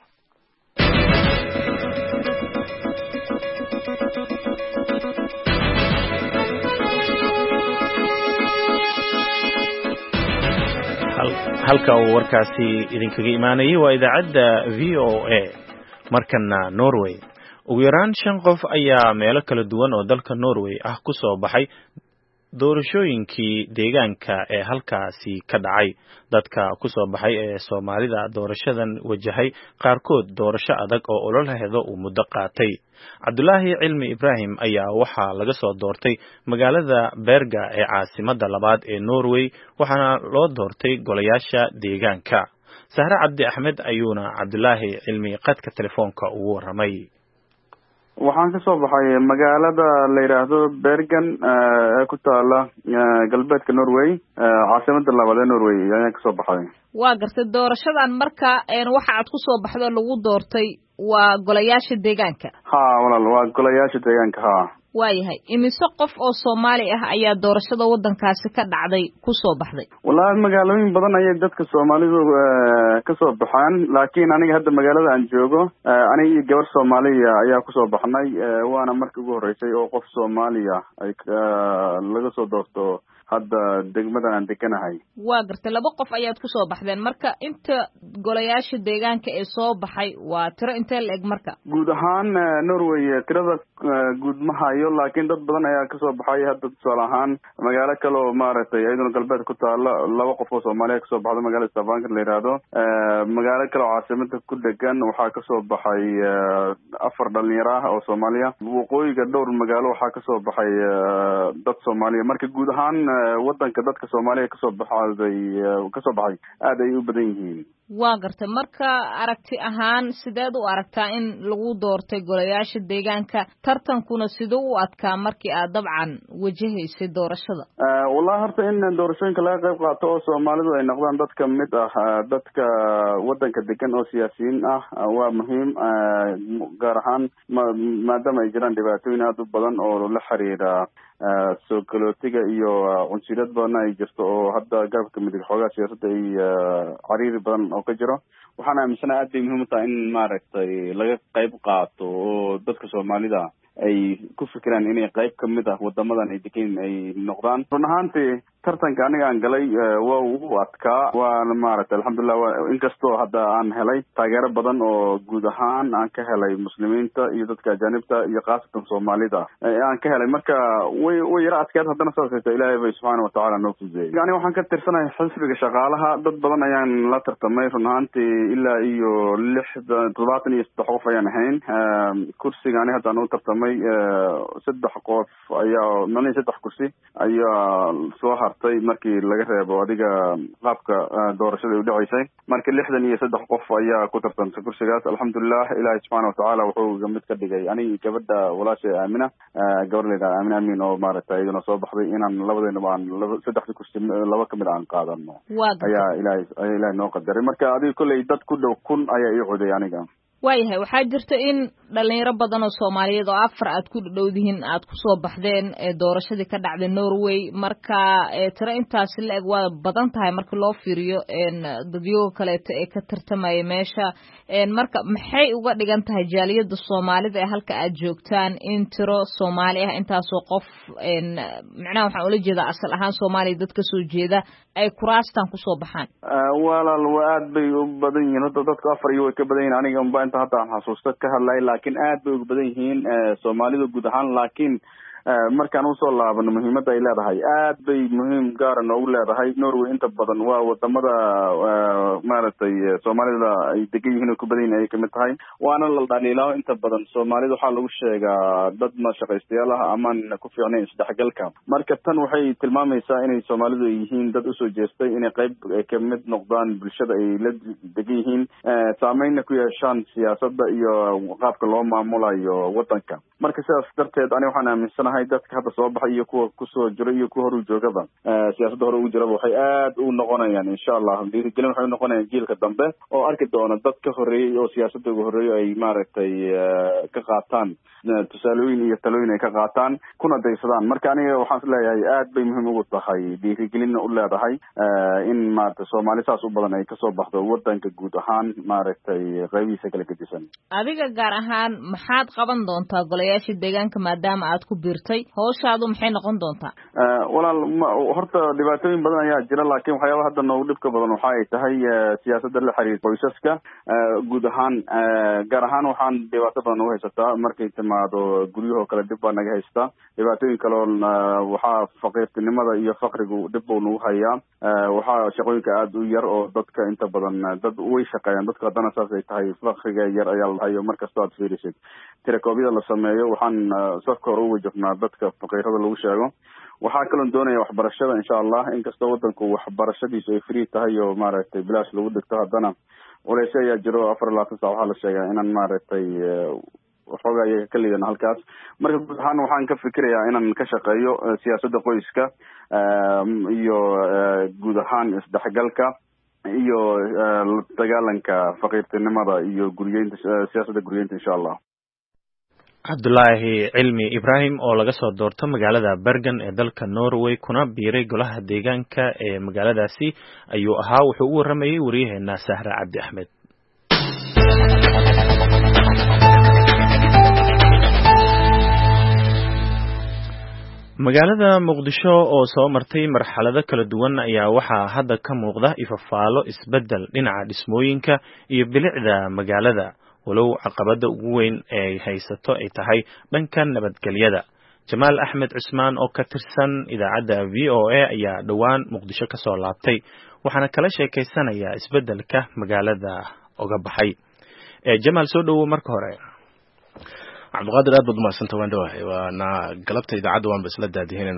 halka uu warkaasi idinkaga imaanayay waa idaacadda V O A. markana Norway, ugu yaraan shan qof ayaa meelo kala duwan oo dalka Norway ah ku soo baxay doorashooyinkii deegaanka ee halkaasi ka dhacay. Dadka ku soo baxay ee Soomaalida doorashadan wajahay qaarkood doorasho adag oo ololaheeda uu muddo qaatay. Cabdulaahi Cilmi Ibrahim ayaa waxaa laga soo doortay magaalada Berga ee caasimadda labaad ee Norway, waxaana loo doortay golayaasha deegaanka. Sahra Cabdi Axmed ayuuna Cabdulaahi Cilmi qadka telefoonka ugu waramay. waxaan ka soo baxay magaalada la yiraahdo Bergen ee ku taala galbeedka Norway, caasimadda labaad ee Norway ayaan ka soo baxay. waa gartay doorashadan marka een waxa aad ku soo baxdo lagu doortay waa golayaasha deegaanka. ha walaal waa golayaasha deegaanka ha. waayahay imise qof oo Soomaali ah ayaa doorashada wadankaasi ka dhacday ku soo baxday? wallahi magaalooyin badan ayay dadka Soomaalidu ka soo baxaan, laakiin aniga hadda magaalada aan joogo aniga iyo gabar Soomaaliya ayaa ku soo baxnay, waana markii ugu horeysay oo qof Soomaaliya ay laga soo doorto hadda degmadan aan deganahay. waa gartay laba qof ayaad ku soo baxdeen, marka inta golayaasha deegaanka ee soo baxay waa tiro intee la eg marka? guud ahaan Norway tirada guud ma hayo, laakiin dad badan ayaa ka soo baxay. hadda tusaale ahaan magaalo kale oo maaragtay iyaduna galbeed ku taala laba qof oo Soomaaliya ka soo baxday magaalada Stavanger la yiraahdo. magaalo kale oo caasimada ku degan waxaa ka soo baxay afar dhalinyaro ah oo Soomaaliya. waqooyiga dhowr magaalo waxaa ka soo baxay dad Soomaaliya. marka guud ahaan wadanka dadka Soomaaliya ka soo baxay ka soo baxay aad ay u badan yihiin. waa gartay marka aragti ahaan sideed u aragtaa in lagu doortay golayaasha deegaanka tartankuna siduu u adkaa markii aad dabcan wajahaysay doorashada wallahi horta in doorashooyinka laga qayb qaato oo soomaalidu ay noqdaan dad ka mid ah dadka wadanka degan oo siyaasiyiin ah waa muhiim gaar ahaan maadaama ay jiraan dhibaatooyin aad u badan oo la xiriira soo galootiga iyo cunsuriyad badanna ay jirto oo hadda garabka midig xoogaa siyaasadda ay cariiri badan oo ka jiro waxaan aaminsanaha aad bay muhiim u tahay in maaragtay laga qayb qaato oo dadka soomaalida ay ku fikiraan inay qayb ka mid ah wadamadan ay degan ay noqdaan run ahaantii tartanka aniga aan galay waa ugu adkaa waana maaragtay alxamdulilah inkastoo hadda aan helay taageero badan oo guud ahaan aan ka helay muslimiinta iyo dadka ajaanibta iyo khaasatan soomaalida aan ka helay marka way way yara adkeed haddana saas hayta ilaahay bay subxaana watacaala noo fududeeyey yani waxaan ka tirsanahay xisbiga shaqaalaha dad badan ayaan la tartamay run ahaantii ilaa iyo lixda toddobaatan iyo saddex qof ayaan ahayn kursiga ani haddaan u tartamay saddex qof ayaa mani saddex kursi ayaa soo har markii laga reebo adiga qaabka doorashada u dhaceysay marka lixdan iyo saddex qof ayaa ku tartantay kursigaas alxamdulilah ilaahay subxaana watacaala wuxuu mid ka dhigay aniga gabadha walaashay aamina gabar la yidhaha aamin aamin oo maaragtay iyaduna soo baxday inaan labadeynaba aan laba saddexda kursi laba kamid aan qaadano ayaa ilaahay ayaa ilaahay noo qadaray marka adiga kolley dad ku dhow kun ayaa ii coday aniga waayahay waxaa jirta in dhalinyaro badan oo soomaaliyeed oo afar aad ku dhadhowdihiin aad kusoo baxdeen doorashadii ka dhacday Norway marka tira intaasi la eg waa badan tahay marka loo fiiriyo dadyoga kaleeto ee ka tartamaya meesha marka maxay uga dhigan tahay jaaliyada soomaalida ee halka aad joogtaan in tiro soomaali ah intaasoo qof macnaha waxaan ula jeedaa asal ahaan soomaaliya dad ka soo jeeda ay kuraastan kusoo baxaan walaal waa aad bay u badan yihiin hadda dadka afar iyo way ka badan yihiin aniga unba inta hadda aan xasuusta ka hadlay laakiin aad bay uga badan yihiin soomaalidu guud ahaan laakiin markaan usoo laabano muhiimadda ay leedahay aad bay muhiim gaara noogu leedahay Norway inta badan waa wadamada maaragtay soomaalida ay degan yihiin oo ku badan yihiin ay kamid tahay waana la dhaliilaa inta badan soomaalida waxaa lagu sheegaa dad mashaqaystayaal ah amaan ku fiicnayn isdhexgalka marka tan waxay tilmaamaysaa inay soomaalidu ay yihiin dad usoo jeestay inay qayb kamid noqdaan bulshada ay la degan yihiin saameynna ku yeeshaan siyaasadda iyo qaabka loo maamulayo wadanka marka sidaas darteed ani waxaan aaminsanahay dadka hadda soo baxay iyo kuwa kusoo jira iyo kuwa horu joogaba siyaasadda hore ugu jiraba waxay aad u noqonayaan insha allah dhiirigelin waxay unoqonayaan jiilka dambe oo arki doona dad ka horeeyey oo siyaasadda ugu horeeyo ay maaragtay ka qaataan tusaalooyin iyo talooyin ay ka qaataan kuna daysadaan marka aniga waxaan is leeyahay aad bay muhiim ugu tahay dhiirigelinna u leedahay in maaragtay soomaali saas u badan ay kasoo baxdo wadanka guud ahaan maaragtay qaybihiisa kala gedisan adiga gaar ahaan maxaad qaban doontaa golayaasha deegaanka maadaama aad ku biirtay hawshaadu maxay noqon doontaa walaal horta dhibaatooyin badan ayaa jira laakiin waxyaaba hadda noogu dhibka badan waxa ay tahay siyaasadda la xiriirta qoysaska guud ahaan gaar ahaan waxaan dhibaato badan ugu haysataa markay timaado guryahoo kale dib baa naga haystaa dhibaatooyin kaleoo waxaa faqiirtinimada iyo fakrigu dhib buu nagu hayaa waxaa shaqooyinka aada u yar oo dadka inta badan dad way shaqeeyaan dadka haddana saas ay tahay fakriga yar ayaa la dhahayo markastoo aad fiirisid tirakoobyada la sameeyo waxaan safka hore u wajabnaa dadka faqiirada lagu sheego waxaa kaloon doonaya waxbarashada insha allah inkastoo wadanku waxbarashadiisu ay free tahay oo maaragtay bilaash lagu degto haddana culeysyo ayaa jiro afar iyo labaatan sac waxaa la sheegaa inaan maaragtay waxoogaa iyaga ka liidana halkaas marka guud ahaan waxaan ka fikirayaa inaan ka shaqeeyo siyaasadda qoyska iyo guud ahaan isdhexgalka iyo dagaalanka faqiirtinimada iyo guriyeynta siyaasadda guriyeynta insha allah cabdulaahi cilmi ibraahim oo laga soo doorto magaalada Bergen ee dalka Norway kuna biiray golaha deegaanka ee magaaladaasi ayuu ahaa wuxuu u waramayay wariyaheena Sahra Cabdi Axmed magaalada Muqdisho oo soo martay marxalado kala duwan ayaa waxaa hadda ka muuqda ifafaalo isbedel dhinaca dhismooyinka iyo bilicda magaalada walow caqabada ugu weyn ee haysato ay tahay dhanka nabadgelyada Jamaal Axmed Cusmaan oo ka tirsan idaacadda V O A ayaa dhawaan Muqdisho ka soo laabtay waxaana kala sheekaysanaya isbedelka magaalada uga baxay ee Jamaal soo dhawo marka hore cabdiqaadir aad baad umahadsantahay waan dhawahay waana galabta idaacadda waan isla daadihinayna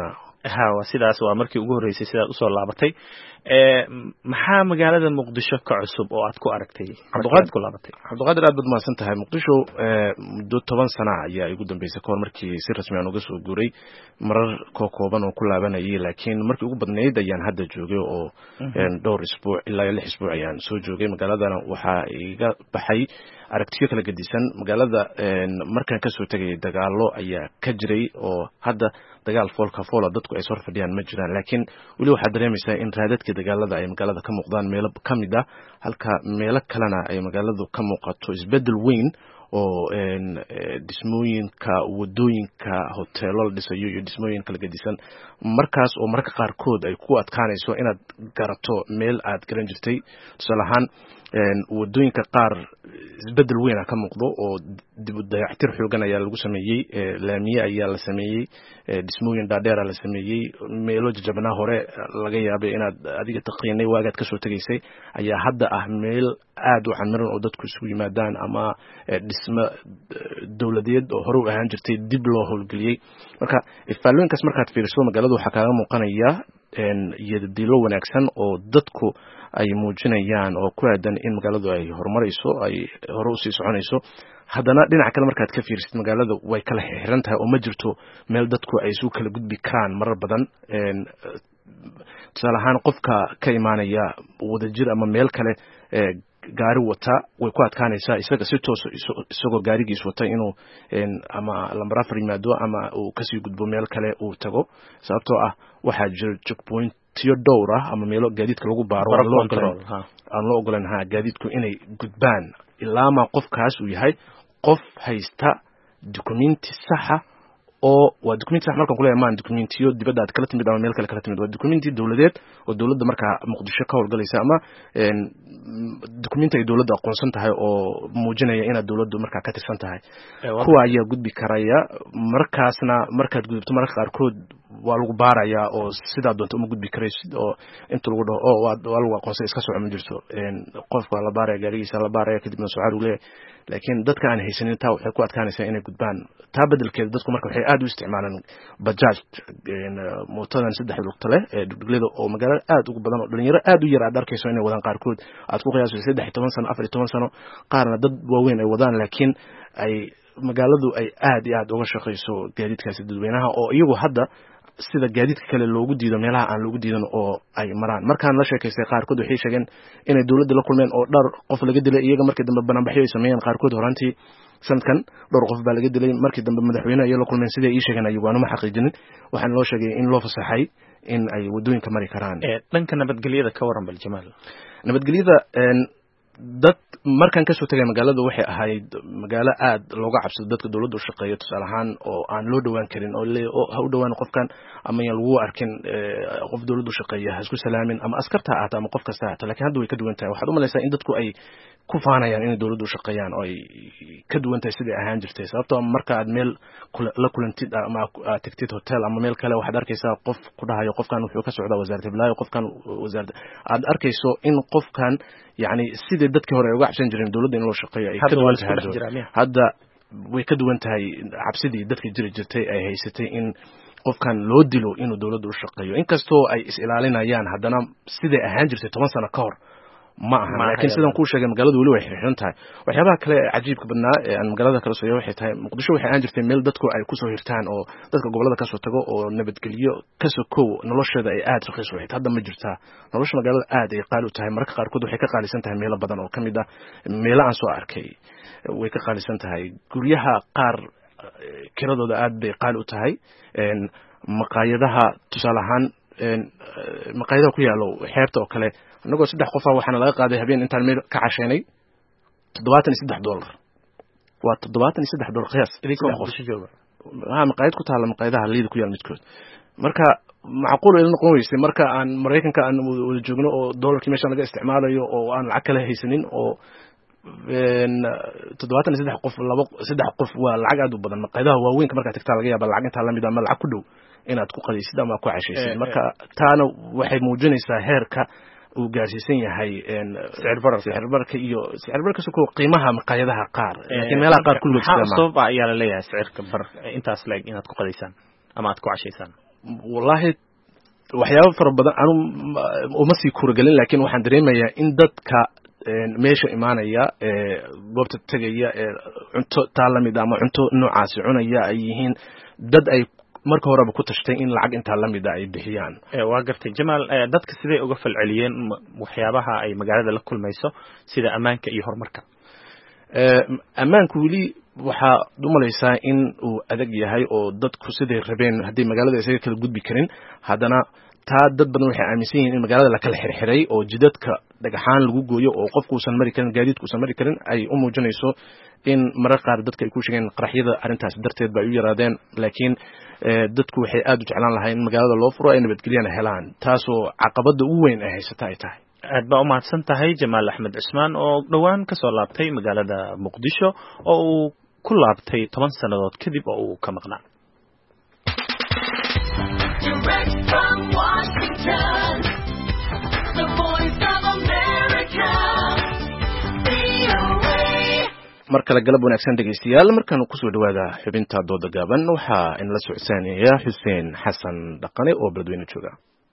ha waa sidaas waa markii ugu horreysay sidaad usoo laabatay ee maxaa magaalada muqdisho ka cusub oo aad ku aragtay cabdiqaadir ku laabatay cabdiqaadir aad baad mahadsan tahay muqdisho muddo toban sano ayaa igu dambeysay kahor markii si rasmi aan uga soo guuray marar koo kooban oo ku laabanayay laakiin markii ugu badnayd ayaan hadda joogay oo dhowr isbuuc ilaa lix isbuuc ayaan soo joogay magaaladana waxaa iga baxay aragtiyo kala gedisan magaalada markaan kasoo tegayay dagaalo ayaa ka jiray oo hadda dagaal foolka foola dadku ay soo fadhiyaan ma jiraan laakiin weli waxaad dareemaysaa in raadadka dagaalada ay magaalada ka muuqdaan meelo ka mid ah halka meelo kalena ay magaaladu ka muuqato isbedel weyn oo dhismooyinka wadooyinka hoteelo la dhisayo iyo dhismooyin kala gedisan markaas oo mararka qaarkood ay ku adkaanayso inaad garato meel aad garan jirtay tusaale ahaan wadooyinka qaar isbedel weyn ah ka muuqdo oo dib u dayactir xoogan ayaa lagu sameeyey laamiye ayaa la sameeyey dhismooyin dhaadheer la sameeyey meelo jajabnaa hore laga yaabay inaad adiga taqiinay waagaad kasoo tegaysay ayaa hadda ah meel aad u camiran oo dadku isugu yimaadaan ama dhismo dowladeed oo hore u ahaan jirtay dib loo howlgeliyey marka ifaalooyinkaas markaad fiiriso magaalada waxaa kaaga muuqanaya iyadadiilo wanaagsan oo dadku ay muujinayaan oo ku aadan in magaaladu ay horumarayso ay hore usii soconayso haddana dhinaca kale markaad ka fiirsid magaalada way kala xiran tahay oo ma jirto meel dadku ay isu kala gudbi karaan marar badan tusaale ahaan qofka ka imaanaya wadajir ama meel kale gaari wata way ku adkaanaysaa isaga si toos isagoo gaarigiis wata inuu ama lambar afar yimaado ama uu kasii gudbo meel kale uu tago sababtoo ah waxaa jira checkpoint tiyo dhowr ah ama meelo gaadiidka lagu baaro aan loo ogolan ha gaadiidku inay gudbaan ilaama qofkaas uu yahay qof haysta dukumenti saxa oo waa dukumenti sax markaan kuleeyahay maan dukumentiyo dibadda aad kala timid ama meel kale kala timid waa dukumenti dowladeed oo dowladda markaa muqdisho ka howlgalaysa ama dukumenti ay dowladda aqoonsan tahay oo muujinaya inaad dowladdu markaa ka tirsan tahay kuwa ayaa gudbi karaya markaasna markaad gudubto mararka qaarkood waa lagu baarayaa oo sidaa doonta uma gudbi karaysid oo inta lagu dhaho oo waa lagu aqoonsay iska soco ma jirto qofka waa la baaraya gaarigiisa la baaraya kadibna sucaar uu leeyahay laakiin dadka aan haysanin taa waxay ku adkaanaysaa inay gudbaan taa bedelkeeda dadku marka waxay aad u isticmaalaan bajaaj mootadan saddex lugta leh ee dhugdhuglada oo magaalada aad ugu badan oo dhalinyaro aad u yar aad arkayso inay wadaan qaarkood aad ku qiyaaso saddex iyo toban sano afar iyo toban sano qaarna dad waaweyn ay wadaan laakiin ay magaaladu ay aad iyo aad uga shaqayso gaadiidkaasi dadweynaha oo iyagu hadda sida gaadiidka kale loogu diido meelaha aan loogu diidan oo ay maraan markaan la sheekaystay qaarkood waxay sheegeen inay dowladda la kulmeen oo dhowr qof laga dilay iyaga markii dambe banaanbaxyo ay sameeyeen qaarkood horaantii sanadkan dhowr qof baa laga dilay markii dambe madaxweyne ayay la kulmeen sidai ii sheegeen ayagu aanuma xaqiijinin waxaana loo sheegay in loo fasaxay in ay wadooyinka mari karaan dhanka nabadgelyada ka waran bal jamaal nabadgelyada dad markaan kasoo tegay magaalada waxay ahayd magaalo aad looga cabsado dadka dowladda u shaqeeya tusaale ahaan oo aan loo dhowaan karin oo ha u dhowaan qofkan ama yaan lagu arkin qof dowladda u shaqeeya ha isku salaamin ama askarta ha ahaato ama qof kasta ha ahaato lakin hadda way ka duwan tahay waxaad u malaysaa in dadku ay ku faanayaan inay dowladda u shaqeeyaan oo ay ka duwan tahay sidai ahaan jirtay sababtoo marka aad meel la kulantid ama aad tegtid hotel ama meel kale waxaad arkaysaa qof ku dhahayo qofkan wuxuu ka socdaa wasaaradda hiblaayo qofkan wasaaradda aad arkayso in qofkan yani sidii dadkii hore ay uga cabsan jireen dowladda in loo shaqeeyo ay ka duwan tahay hadda way ka duwan tahay cabsidii dadkii jiri jirtay ay haysatay in qofkan loo dilo inuu dowladda u shaqeeyo inkastoo ay is ilaalinayaan haddana siday ahaan jirtay toban sano ka hor ma aha laakiin sidan kuu sheegay magaaladu weli way xirxiran tahay waxyaabaha kale cajiibka badnaa ee aan magaalada kala sooyo waxay tahay muqdisho waxay ahaan jirtay meel dadku ay kusoo hirtaan oo dadka gobolada kasoo tago oo nabadgelyo kasoo kow nolosheeda ay aad raqiis u ahayd hadda ma jirtaa nolosha magaalada aad ay qaali u tahay mararka qaarkood waxay ka qaalisan tahay meelo badan oo kamid ah meelo aan soo arkay way ka qaalisan tahay guryaha qaar kiradooda aad bay qaali u tahay maqaayadaha tusaale ahaan maqaayadaha ku yaalo xeebta oo kale annagoo saddex qofa waxaana laga qaaday habeen intaan meel ka casheynay toddobaatan iyo saddex dollar waa toddobaatan iyo saddex dollar qiyaas ha maqaayad ku taalla maqaayadaha liida ku yaal midkood marka macquul ay noqon weysay marka aan maraykanka aan wada joogno oo dollarkii meeshaan laga isticmaalayo oo aan lacag kale haysanin oo toddobaatan iyo saddex qof laba saddex qof waa lacag aad u badan maqaayadaha waaweynka markaad tagtaa laga yaaba lacag intaa lamid ama lacag ku dhow inaad ku qadaysid ama ku cashaysid marka taana waxay muujinaysaa heerka uu gaarsiisan yahay sicir barar sicir bararka iyo sicir bararka soo qiimaha maqaayadaha qaar laakiin meelaha qaar kullu sabab ayaa la leeyahay sicirka bar intaas leeg inaad ku qadaysaan ama aad ku cashaysaan wallahi waxyaabo fara badan anu uma sii kuuragelin laakiin waxaan dareemayaa in dadka meesha imaanaya ee goobta tagaya ee cunto taalamid ama cunto noocaasi cunaya ay yihiin dad ay marka horeba ku tashtay in lacag intaa lamid ay bixiyaan. waa gartay Jamaal, dadka sidee uga falceliyeen waxyaabaha ay magaalada la kulmayso sida ammaanka iyo horumarka? ammaanku weli waxaa dumalaysaa in uu adag yahay oo dadku siday rabeen haddii magaalada isaga kala gudbi karin, haddana taa dad badan waxay aaminsan yihiin in magaalada la kala xirxiray oo jidadka dhagaxaan lagu gooyo oo qofkuusan mari karin, gaadiidkuusan mari karin, ay u muujinayso in marar qaar dadka ay ku sheegeen qaraxyada arrintaas darteed ba ay u yaraadeen. laakiin dadku waxay aad u jeclaan lahayn in magaalada loo furo ay nabadgelyana helaan, taasoo caqabada ugu weyn ay haysata ay tahay. aad baa u mahadsan tahay Jamaal Axmed Cismaan oo dhowaan ka soo laabtay magaalada Muqdisho oo uu ku laabtay toban sannadood kadib oo uu ka maqnaa. mar kale galab wanaagsan dhegeystayaal, markaanu kusoo dhawaada xubinta dooda gaaban waxaa inala socodsaanaya Xuseen Xasan Dhaqane oo beledweyne jooga.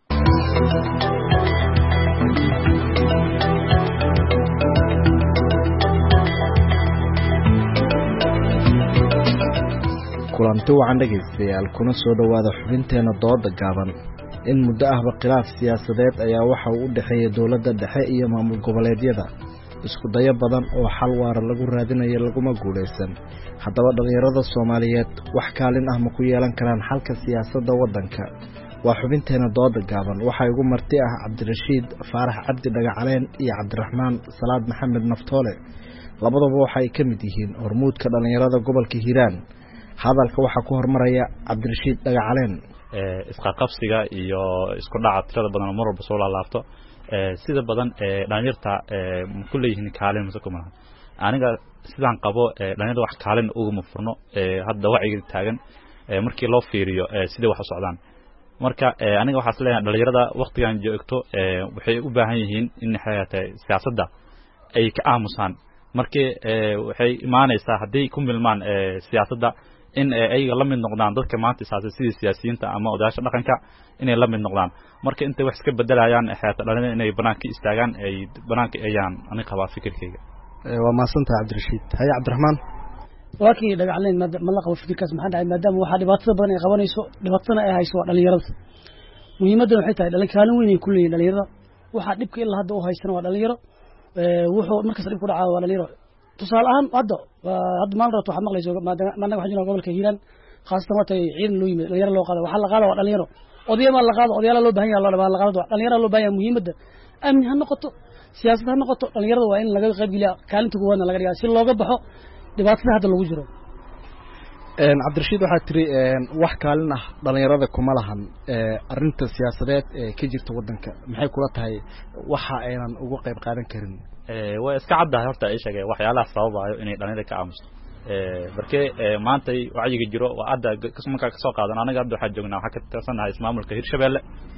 kulanti wacan dhegaystayaal, kuna soo dhowaada xubinteena dooda gaaban. in muddo ahba khilaaf siyaasadeed ayaa waxa uu u dhexeeya dowladda dhexe iyo maamul goboleedyada. isku dayo badan oo xal waara lagu raadinayo laguma guulaysan. haddaba dhalinyarada Soomaaliyeed wax kaalin ah ma ku yeelan karaan xalka siyaasadda waddanka? waa xubinteena dooda gaaban. waxaa igu marti ah Cabdirashiid Faarax Cabdi Dhagacaleen iyo Cabdiraxmaan Salaad Maxamed Naftoole. labadaba waxa ay ka mid yihiin hormuudka dhalinyarada gobolka Hiiraan. hadalka waxaa ku hormaraya Cabdirashiid Dhagacaleen. ee isqaqabsiga iyo isku dhaca tirada badan mar walba soo laalaabto ee sida badan ee dhalinyarta ee kulleeyeen kaalin ma kuma aniga sidaan qabo ee dhalinyarada wax kaalin ugu ma furno ee hadda waciga taagan ee markii loo fiiriyo ee sida wax u socdaan marka ee aniga waxa isleeyahay dhalinyarada waqtigan joogto ee waxay u baahan yihiin in xayata siyaasadda ay ka aamusaan markii ee waxay imaanaysaa haddii ku milmaan ee siyaasadda in ay la mid noqdaan dadka maanta saasay sidii siyaasiyiinta ama odayaasha dhaqanka inay la mid noqdaan marka inta wax iska bedelayaan xayata dhalinyarada inay banaanka istaagaan ay banaanka ayaan aniga qaba fikirkayga waa maasanta Cabdirashiid. hay Cabdiraxmaan waakii Dhagacaleen ma la qabo fikirkaas maxaa dhacay maadaama waxa dhibaatada badan ay qabanayso dhibaatana ay hayso dhalinyarada muhiimadda waxay tahay dhalinyarada kaalin weyn ay ku leeyihiin dhalinyarada waxa dhibka ilaa hadda u haysana waa dhalinyaro ee wuxuu markaas dhib ku dhacaa waa dhalinyaro tusaale ahaan hadda hadda maal rato waxa maqlayso maadaama waxa jira gobolka Hiiraan khaasatan waxa ay ciidan loo yimid dhalinyaro loo qaado waxa la qaado waa dhalinyaro odayama la qaado odayaal loo baahan yahay la qaado dhalinyaro loo baahan yahay muhiimadda amni ha noqoto siyaasad ha noqoto dhalinyarada waa in laga qayb geliyo kaalinta kuwaadna laga dhigaa si looga baxo dhibaatada hadda lagu jiro. een Cabdirashiid waxa tiri een wax kaalin ah dhalinyarada kuma lahan ee arinta siyaasadeed ee ka jirta wadanka maxay kula tahay waxa aynan uga qayb qaadan karin? ee way iska caddahay horta ay sheegay waxyaalaha sababayo inay dhalinyarada ka aamuso ee markii maanta wacyiga jiro waa adda kasmanka ka soo qaadan anaga hadda waxa joognaa waxa ka tirsannahay maamulka Hirshabeelle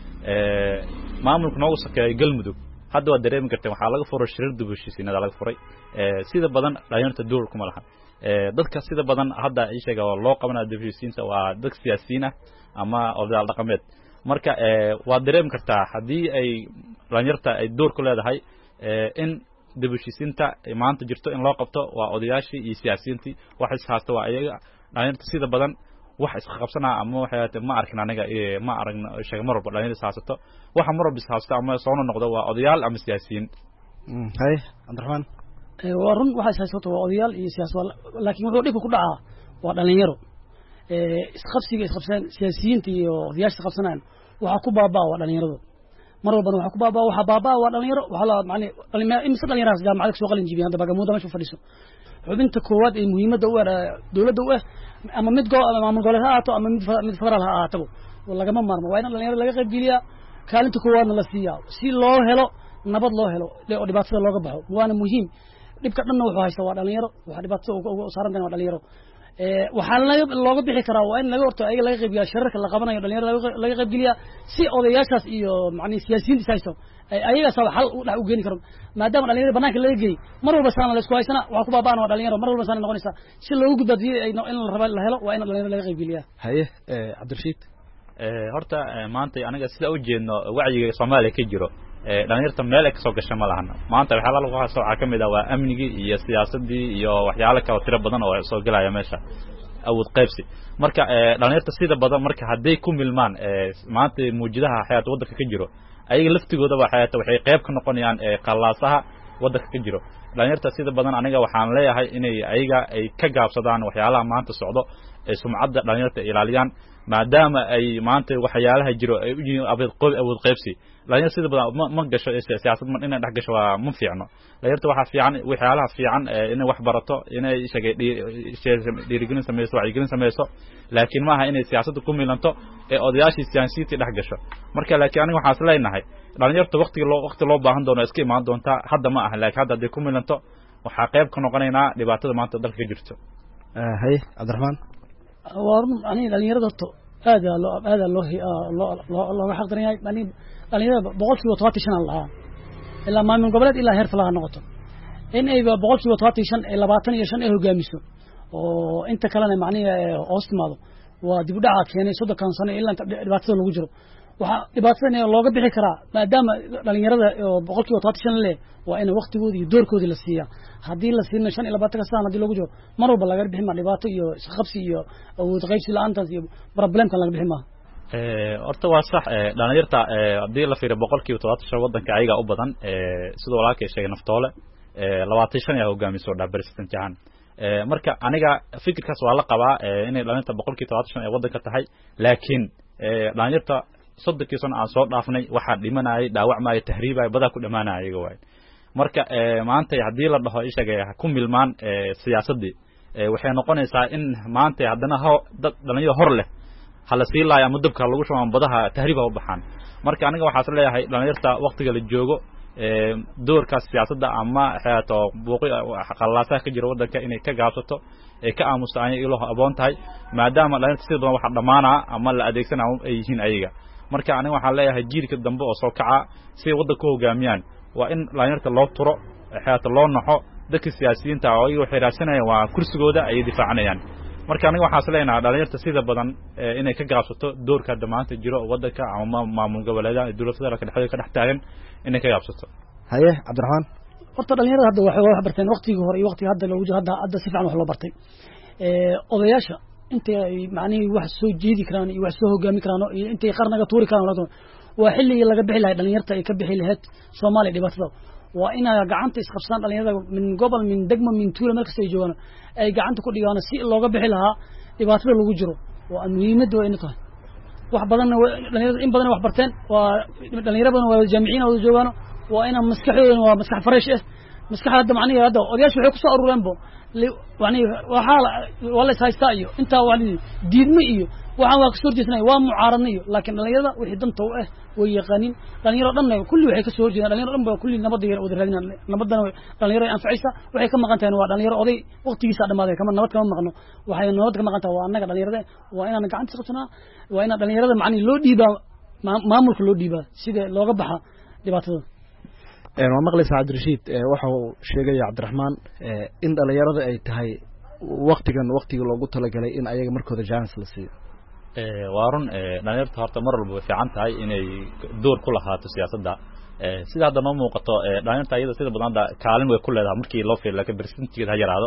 ee maamulka noogu sakeeyay Galmudug hadda waa dareemi karteen waxa laga furay shirir dubashiisiinada laga furay ee sida badan dhalinyarada door kuma lahan ee dadka sida badan hadda ay sheegay waa loo qabanaa dubashiisiinta waa dad siyaasiyiin ah ama odayaal dhaqameed marka ee waa dareemi kartaa hadii ay dhalinyarada ay door ku leedahay ee in dubashiisiinta maanta jirto in loo qabto waa odayaashii iyo siyaasiyiintii wax is haasto waa ayaga dhalinyarada sida badan wax isqa qabsanaa ama waxa ma arkin aniga ma aragna sheegay mar walba dhalinyarada haasto waxa mar walba haasto ama soo noqdo waa odayaal ama siyaasiyiin. hay Cabdiraxmaan ee waa run waxa haysto waa odayaal iyo siyaasad laakiin wuxuu dhib ku dhacaa waa dhalinyaro ee isqabsiga isqabsan siyaasiyiinta iyo odayaasha qabsanaan waxa ku baabaa waa dhalinyarada mar walba waxa ku baabaa waxa baabaa waa dhalinyaro waxa la macni dhalinyaro imisa dhalinyaro jaamacad soo qalin jibiyay hadda bagamuuda meesha fadhiso xubinta koowaad ee muhiimadda u ah dawladda u ah ama mid go ama maamul goboleed ha ahaato ama mid mid federaal ha ahaato lagama maarmo waa in dhalinyarada laga qayb geliyaa kaalinta koowaadna la siiyaa si loo helo nabad loo helo oo dhibaatada looga baxo waana muhiim dhibka dhanna wuxuu haysta waa dhalinyaro waxa dhibaatada ugu saaran tahay waa dhalinyaro ee waxa looga bixi karaa waa in laga horto ay laga qayb geliyaa shirarka la qabanayo dhalinyarada laga qayb geliyaa si odayaashaas iyo macni siyaasiyiinta haysto ay ayaga sabab xal u dhax u geeni karo maadaama dhalinyarada banaanka laga geeyay mar walba saana la isku haysana waxa ku baabaan waa dhalinyaro mar walba saana noqonaysa si loogu gudbadiyo ay in la rabo la helo waa in dhalinyarada laga qayb geliyaa. haye ee Cabdirashiid horta maanta aniga sida u jeedno wacyiga Soomaaliya ka jiro dhalinyarta meel ay ka soo gashay ma lahan maanta waxa lagu haysto waxa kamid ah waa amnigi iyo siyaasadii iyo waxyaalo kale tiro badan oo soo galaya meesha awood qaybsi marka dhalinyarta sida badan marka haday ku milmaan maanta muujidaha xayad wadanka ka jiro ayaga laftigooda waxay waxay qayb ka noqonayaan qalaasaha wadanka ka jiro dhalinyarta sida badan aniga waxaan leeyahay inay ayaga ay ka gaabsadaan waxyaalaha maanta socdo ee sumcadda dhalinyarta ilaaliyaan maadaama ay maanta waxyaalaha jiro ay u yihiin awood qaybsi dhalinyarta sida badan ma gasho siyaasad ma inay dhex gasho waa ma fiicno dhalinyarta waxa fiican waxyaalaha fiican inay wax barato inay shaqay dhiirigelin sameeyso wacyigelin sameeyso laakiin maaha inay siyaasadda ku milanto ee odayaashii siyaasiyiinta dhex gasho marka laakiin aniga waxaan isleeyahay dhalinyarta waqtiga loo waqti loo baahan doono iska imaan doonta hadda ma aha laakiin hadda ay ku milanto waxa qayb ka noqonaynaa dhibaatada maanta dalka ka jirto hay Cabdiraxmaan warun ani dhalinyarada to aad loo aad loo loo loo xaq daran yahay ani dhalinyarada boqolkiiba toban iyo shan Allah ilaa maamin goboleed ilaa heer falaha noqoto in ay boqolkiiba toban iyo shan ee labaatan iyo shan ay hogaamiso oo inta kalena macnihiisa hoostimaado waa dib u dhaca keenay soddon sano ilaa dhibaatada lagu jiro waxa dhibaatada looga bixi karaa maadaama dhalinyarada boqolkiiba toban iyo shan leh waa in waqtigoodii iyo doorkoodii la siiyaa hadii la siino shan iyo labaatan sano hadii lagu jiro mar walba laga bixi ma dhibaato iyo qabsi iyo awood qaybsi la'aantaas iyo problemka laga bixi ma ee horta waa sax dhalinyarta hadii la fiiriyo boqolkiiba toban iyo shan wadanka ayaga u badan ee sidoo walaalkay sheegay naftoole ee labaatan iyo shan ay hogaamiso dha president jahan ee marka aniga fikirkaas waa la qabaa inay dhalinyarta boqolkiiba toban iyo shan ay wadanka tahay laakiin ee dhalinyarta soddon sano aan soo dhaafnay waxa dhimanay dhaawacmay tahriibay bada ku dhamaanay ayaga way marka ee maanta hadii la dhaho ishaga ku milmaan ee siyaasadii ee waxay noqonaysaa in maanta hadana dad dhalinyaro hor leh hala sii laaya mudubka lagu shuban badaha tahriiba u baxaan marka aniga waxa leeyahay dhalinyarta waqtiga la joogo ee doorka siyaasadda ama xayaato buuqi xaqalaasa ka jira wadanka inay ka gaabsato ee ka aamusaan ilo aboon tahay maadaama dhalinyarta sida badan waxa dhamaana ama la adeegsanayo ay yihiin ayaga marka aniga waxa leeyahay jiilka dambe oo soo kaca si wadanka hogaamiyaan waa in dhalinyarta loo turo xayaato loo naxo dadka siyaasiyiinta oo ay waxay raadsanayaan waa kursigooda ay difaacanayaan marka aniga waxa leeyahay dhalinyarta sida badan inay ka gaabsato doorka dhamaanta jiro wadanka ama maamul goboleedaha dawladda ka dhaxay ka dhaxtaagan inay ka gaabsato haye Cabdiraxmaan horta dhalinyarada hadda waxay wax barteen waqtigii hore iyo waqtiga hadda lagu jiro hadda hadda si fiican wax loo bartay ee odayaasha inta ay macnaheedu wax soo jeedi karaan iyo wax soo hogaami karaan iyo inta ay qarnaga tuuri karaan walaal waa xilliga laga bixi lahayd dhalinyarta ay ka bixi lahayd Soomaaliya dhibaatada waa in ay gacanta isqabsan dhalinyarada min gobol min degmo min tuulo meel kasta ay joogaan ay gacanta ku dhigaan si looga bixi lahaa dhibaatada lagu jiro waa muhiimad waa in tahay wax badan dhalinyarada in badan wax barteen waa dhalinyarada waa jaamiciin oo joogaan waa in maskaxdooda waa maskax fresh ah maskaxda macnaheedu hadda odayaashu waxay ku soo urureen bo يعني وحال والله سايستايو انت وعلي ديدمه iyo waxaan waa ka soo jeesnay waa mucaaradnayo laakiin dhalinyarada wixii danta u ah way yaqaanin dhalinyarada dhan kulli waxay ka soo jeedaan dhalinyarada dhan ba kulli nabad yar wada raadinaan nabadana dhalinyarada anfacaysa waxay ka maqan tahay waa dhalinyaro oday waqtigiisa dhamaaday kama nabad kama maqno waxay nabad ka maqan tahay waa annaga dhalinyarada waa inaan gacanta qabsanaa waa inaan dhalinyarada macni loo dhiibaa maamulka loo dhiibaa sida looga baxa dhibaatada ee waa maqlaysa Cabdirashiid waxa uu sheegay Cabdiraxmaan in dhalinyarada ay tahay waqtigan waqtiga loogu talagalay in ayaga markooda chance la siiyo ee waarun dhalinyarta horta mar walba fiican tahay inay door ku lahaato siyaasadda ee sida hadda noo muuqato dhalinyarta iyada sida badan kaalin way ku leedahay markii loo fiiriyo laakiin percentage ha yaraado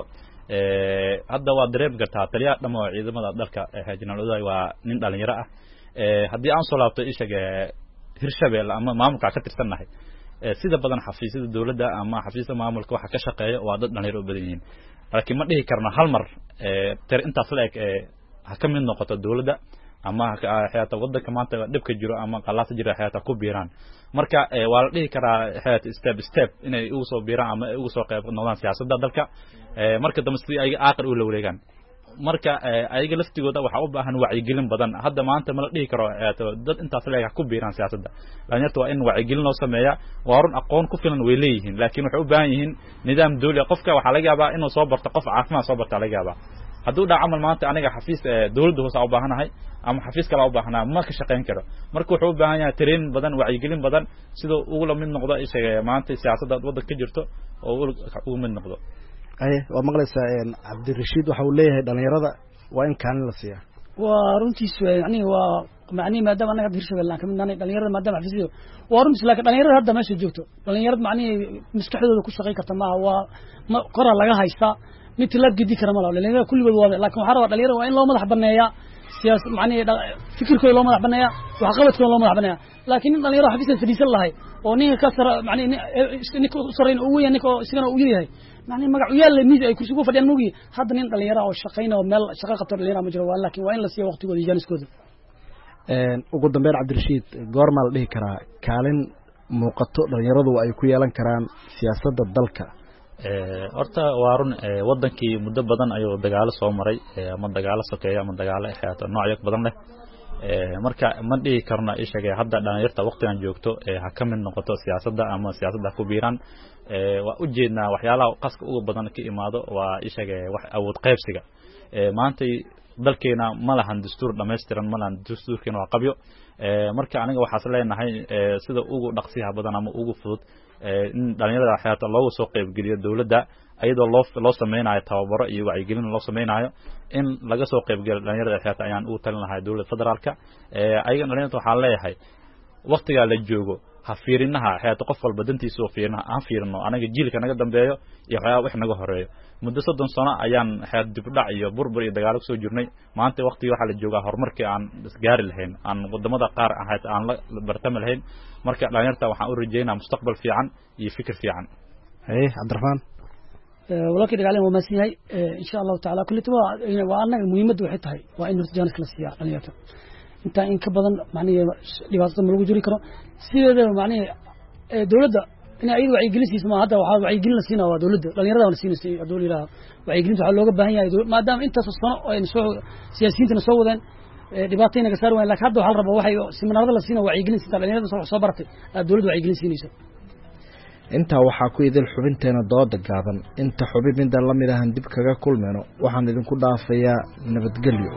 ee hadda waa dareem kartaa taliya dhamo ciidamada dalka General Oday waa nin dhalinyaro ah ee hadii aan soo laabto ishaga Hirshabelle ama maamulka ka tirsanahay sida badan xafiisyada dawladda ama xafiisyada maamulka waxa ka shaqeeya waa dad dhalinyaro badan yihiin laakiin ma dhihi karno hal mar ee tir intaas la eg ee ha ka mid noqoto dawladda ama hay'adda wadanka maanta dhibka jiro ama qalaas jiro hay'adda ku biiraan marka waa la dhihi karaa hay'ad step step inay ugu soo biiraan ama ugu soo qayb noqdaan siyaasadda dalka ee marka dambe si ay aqal u la wareegaan marka ayaga laftigooda waxa u baahan wacyigelin badan hadda maanta ma la dhihi karo dad intaas leeyahay ku biiraan siyaasadda dhalinyarta waa in wacyigelin loo sameeyaa waarun aqoon ku filan way leeyihiin laakiin waxay u baahan yihiin nidaam dawli qofka waxa laga yaabaa inuu soo barto qof caafimaad soo barta laga yaabaa hadduu dhac amal maanta aniga xafiis dawladda hoos u baahanahay ama xafiis kale u baahanaa ma ka shaqeyn karo marka wuxuu u baahan yahay train badan wacyigelin badan sidoo ugu la mid noqdo isaga maanta siyaasadda wadanka ka jirto oo ugu mid noqdo ay waa maqlaysaa Cabdirashiid waxa uu leeyahay dhalinyarada waa in kaalin la siiyaa ورنتي سوى يعني و معني ما دام أنا قد هرش ولا كمان أنا دلني يرد ما دام عفسيه ورمس لكن دلني يرد هذا ماشي جوته دلني يرد معني مستحيل كل شيء كتما هو ما قرر لقاها يستا مثل لا بجدي كرام الله دلني كل بالواضع لكن حرب دلني يرد وين لو مدح بنايا سياسة معني فكر كل لو مدح بنايا وعقبت كل لو مدح بنايا لكن دلني يرد حفيز الفريس الله هاي ونيه كسر معني نيكو صرين قوية نيكو سكنا قوية هاي يعني ما قعيال الميز أي كسبوا فديان موجي هذا نين دلني يرد وشقينا ومال شقة قطر دلني يرد مجروا لكن وين لسيه وقت يقول يجانس كذا ugu dambeyn cabdirashiid goorma la dhihi karaa kaalin muuqato dhalinyaradu ay ku yeelan karaan siyaasadda dalka horta waa run wadankii muddo badan ayuu dagaalo soo maray ama dagaalo sokeeyo ama dagaalo xiyaato noocyo badan leh marka ma dhihi karno ishagay hadda dhalinyarta waqtigan joogto ha ka mid noqoto siyaasadda ama siyaasadda ku biiran waa u jeednaa waxyaalaha qaska ugu badan ka imaado waa ishagay wax awood qaybsiga maanta dalkeena ma lahan dastuur dhameystiran ma lahan dastuurkeena waa qabyo marka aniga waxaas leenahay sida ugu dhaqsiyaha badan ama ugu fudud in dhalinyarada xayaato loogu soo qayb geliyo dawladda ayadoo loo loo sameeynayo tababaro iyo wacyigelin loo sameeynayo in laga soo qayb geliyo dhalinyarada xayaato ayaan ugu talin lahaa dawladda federaalka ayaga dhalinyarada waxaan leeyahay waqtiga la joogo ha fiirinaha xayaato qof walba dantiisa oo fiirinaha aan fiirino anaga jiilka naga dambeeyo iyo waxyaabo wax naga horeeyo muddo soddon sano ayaan xayad dib u dhac iyo burbur iyo dagaalo soo jirnay maanta waqtiga waxa la joogaa horumarkii aan isgaari lahayn aan wadamada qaar ahayd aan la bartami lahayn marka dhalinyarta waxaan u rajaynayaa mustaqbal fiican iyo fikir fiican hey cabdiraxmaan ولكن دغالين وما سيناي ان شاء الله تعالى كل تبا وانا مهمه waxay tahay waa in rajaan kala siiya dhalinyarta inta in ka badan macnaheedu dhibaatada ma lagu jiri karo sideeda macnaheedu dawladda in ay wacyi gelinayso ma hadda waxa wacyi gelin la siinaa waa dawladda dhalinyarada la siinayso dawladda wacyi gelinta waxa looga baahan yahay maadaama intaas sano ay soo siyaasiyiinta soo wadaan dhibaatooyin naga saar weyn laakiin hadda waxa la rabaa waxay siminaarada la siinaa wacyi gelin siinta dhalinyarada soo soo bartay dawladda wacyi gelin siinayso inta waxaa ku idil xubinteena dooda gaaban inta xubin midda la mid ahan dib kaga kulmeno waxaan idinku dhaafayaa nabadgelyo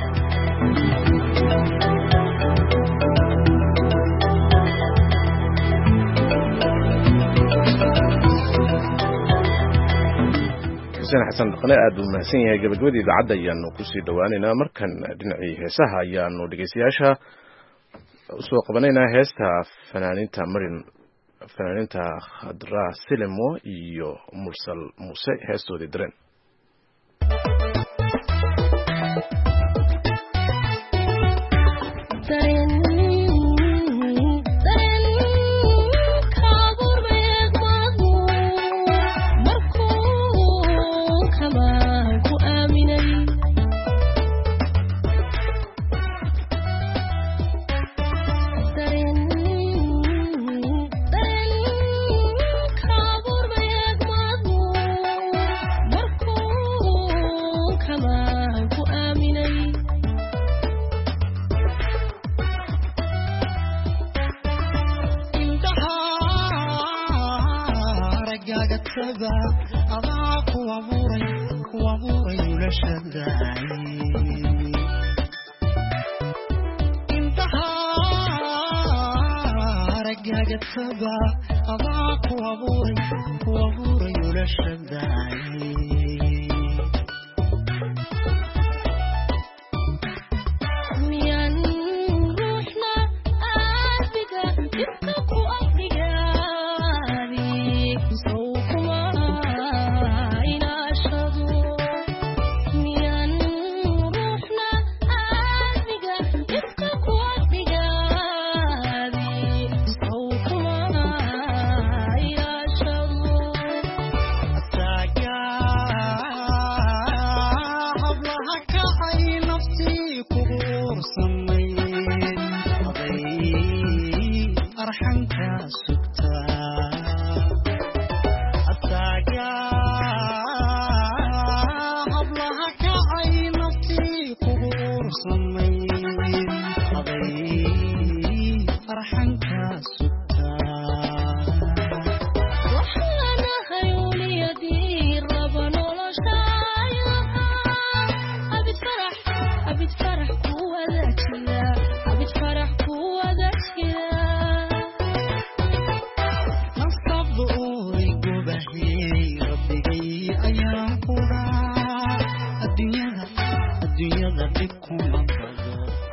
xuseen xasan dhaqane aad buu mahadsan yahay gabagabadii idaacadda ayaanu kusii dhawaaneynaa markan dhinacii heesaha ayaanu dhegeystayaasha usoo qabanaynaa heesta fanaaninta marin fanaaninta khadra silimo iyo mursal muuse heestoodii dareen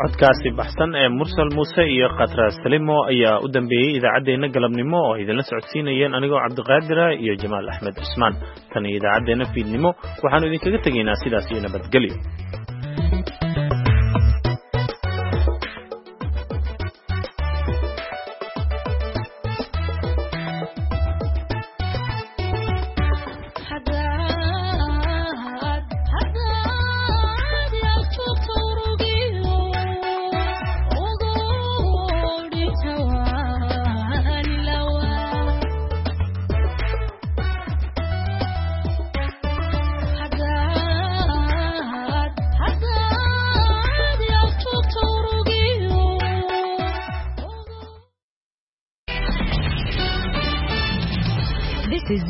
codkaasi baxsan ee Mursal Muuse iyo Qatra Salimo ayaa u dambeeyay idaacadeena galabnimo oo idinla socodsiinayeen anigoo Cabdiqaadir iyo Jamaal Axmed Usmaan tan idaacadeena fiidnimo waxaanu idinkaga tageynaa sidaas iyo nabadgelyo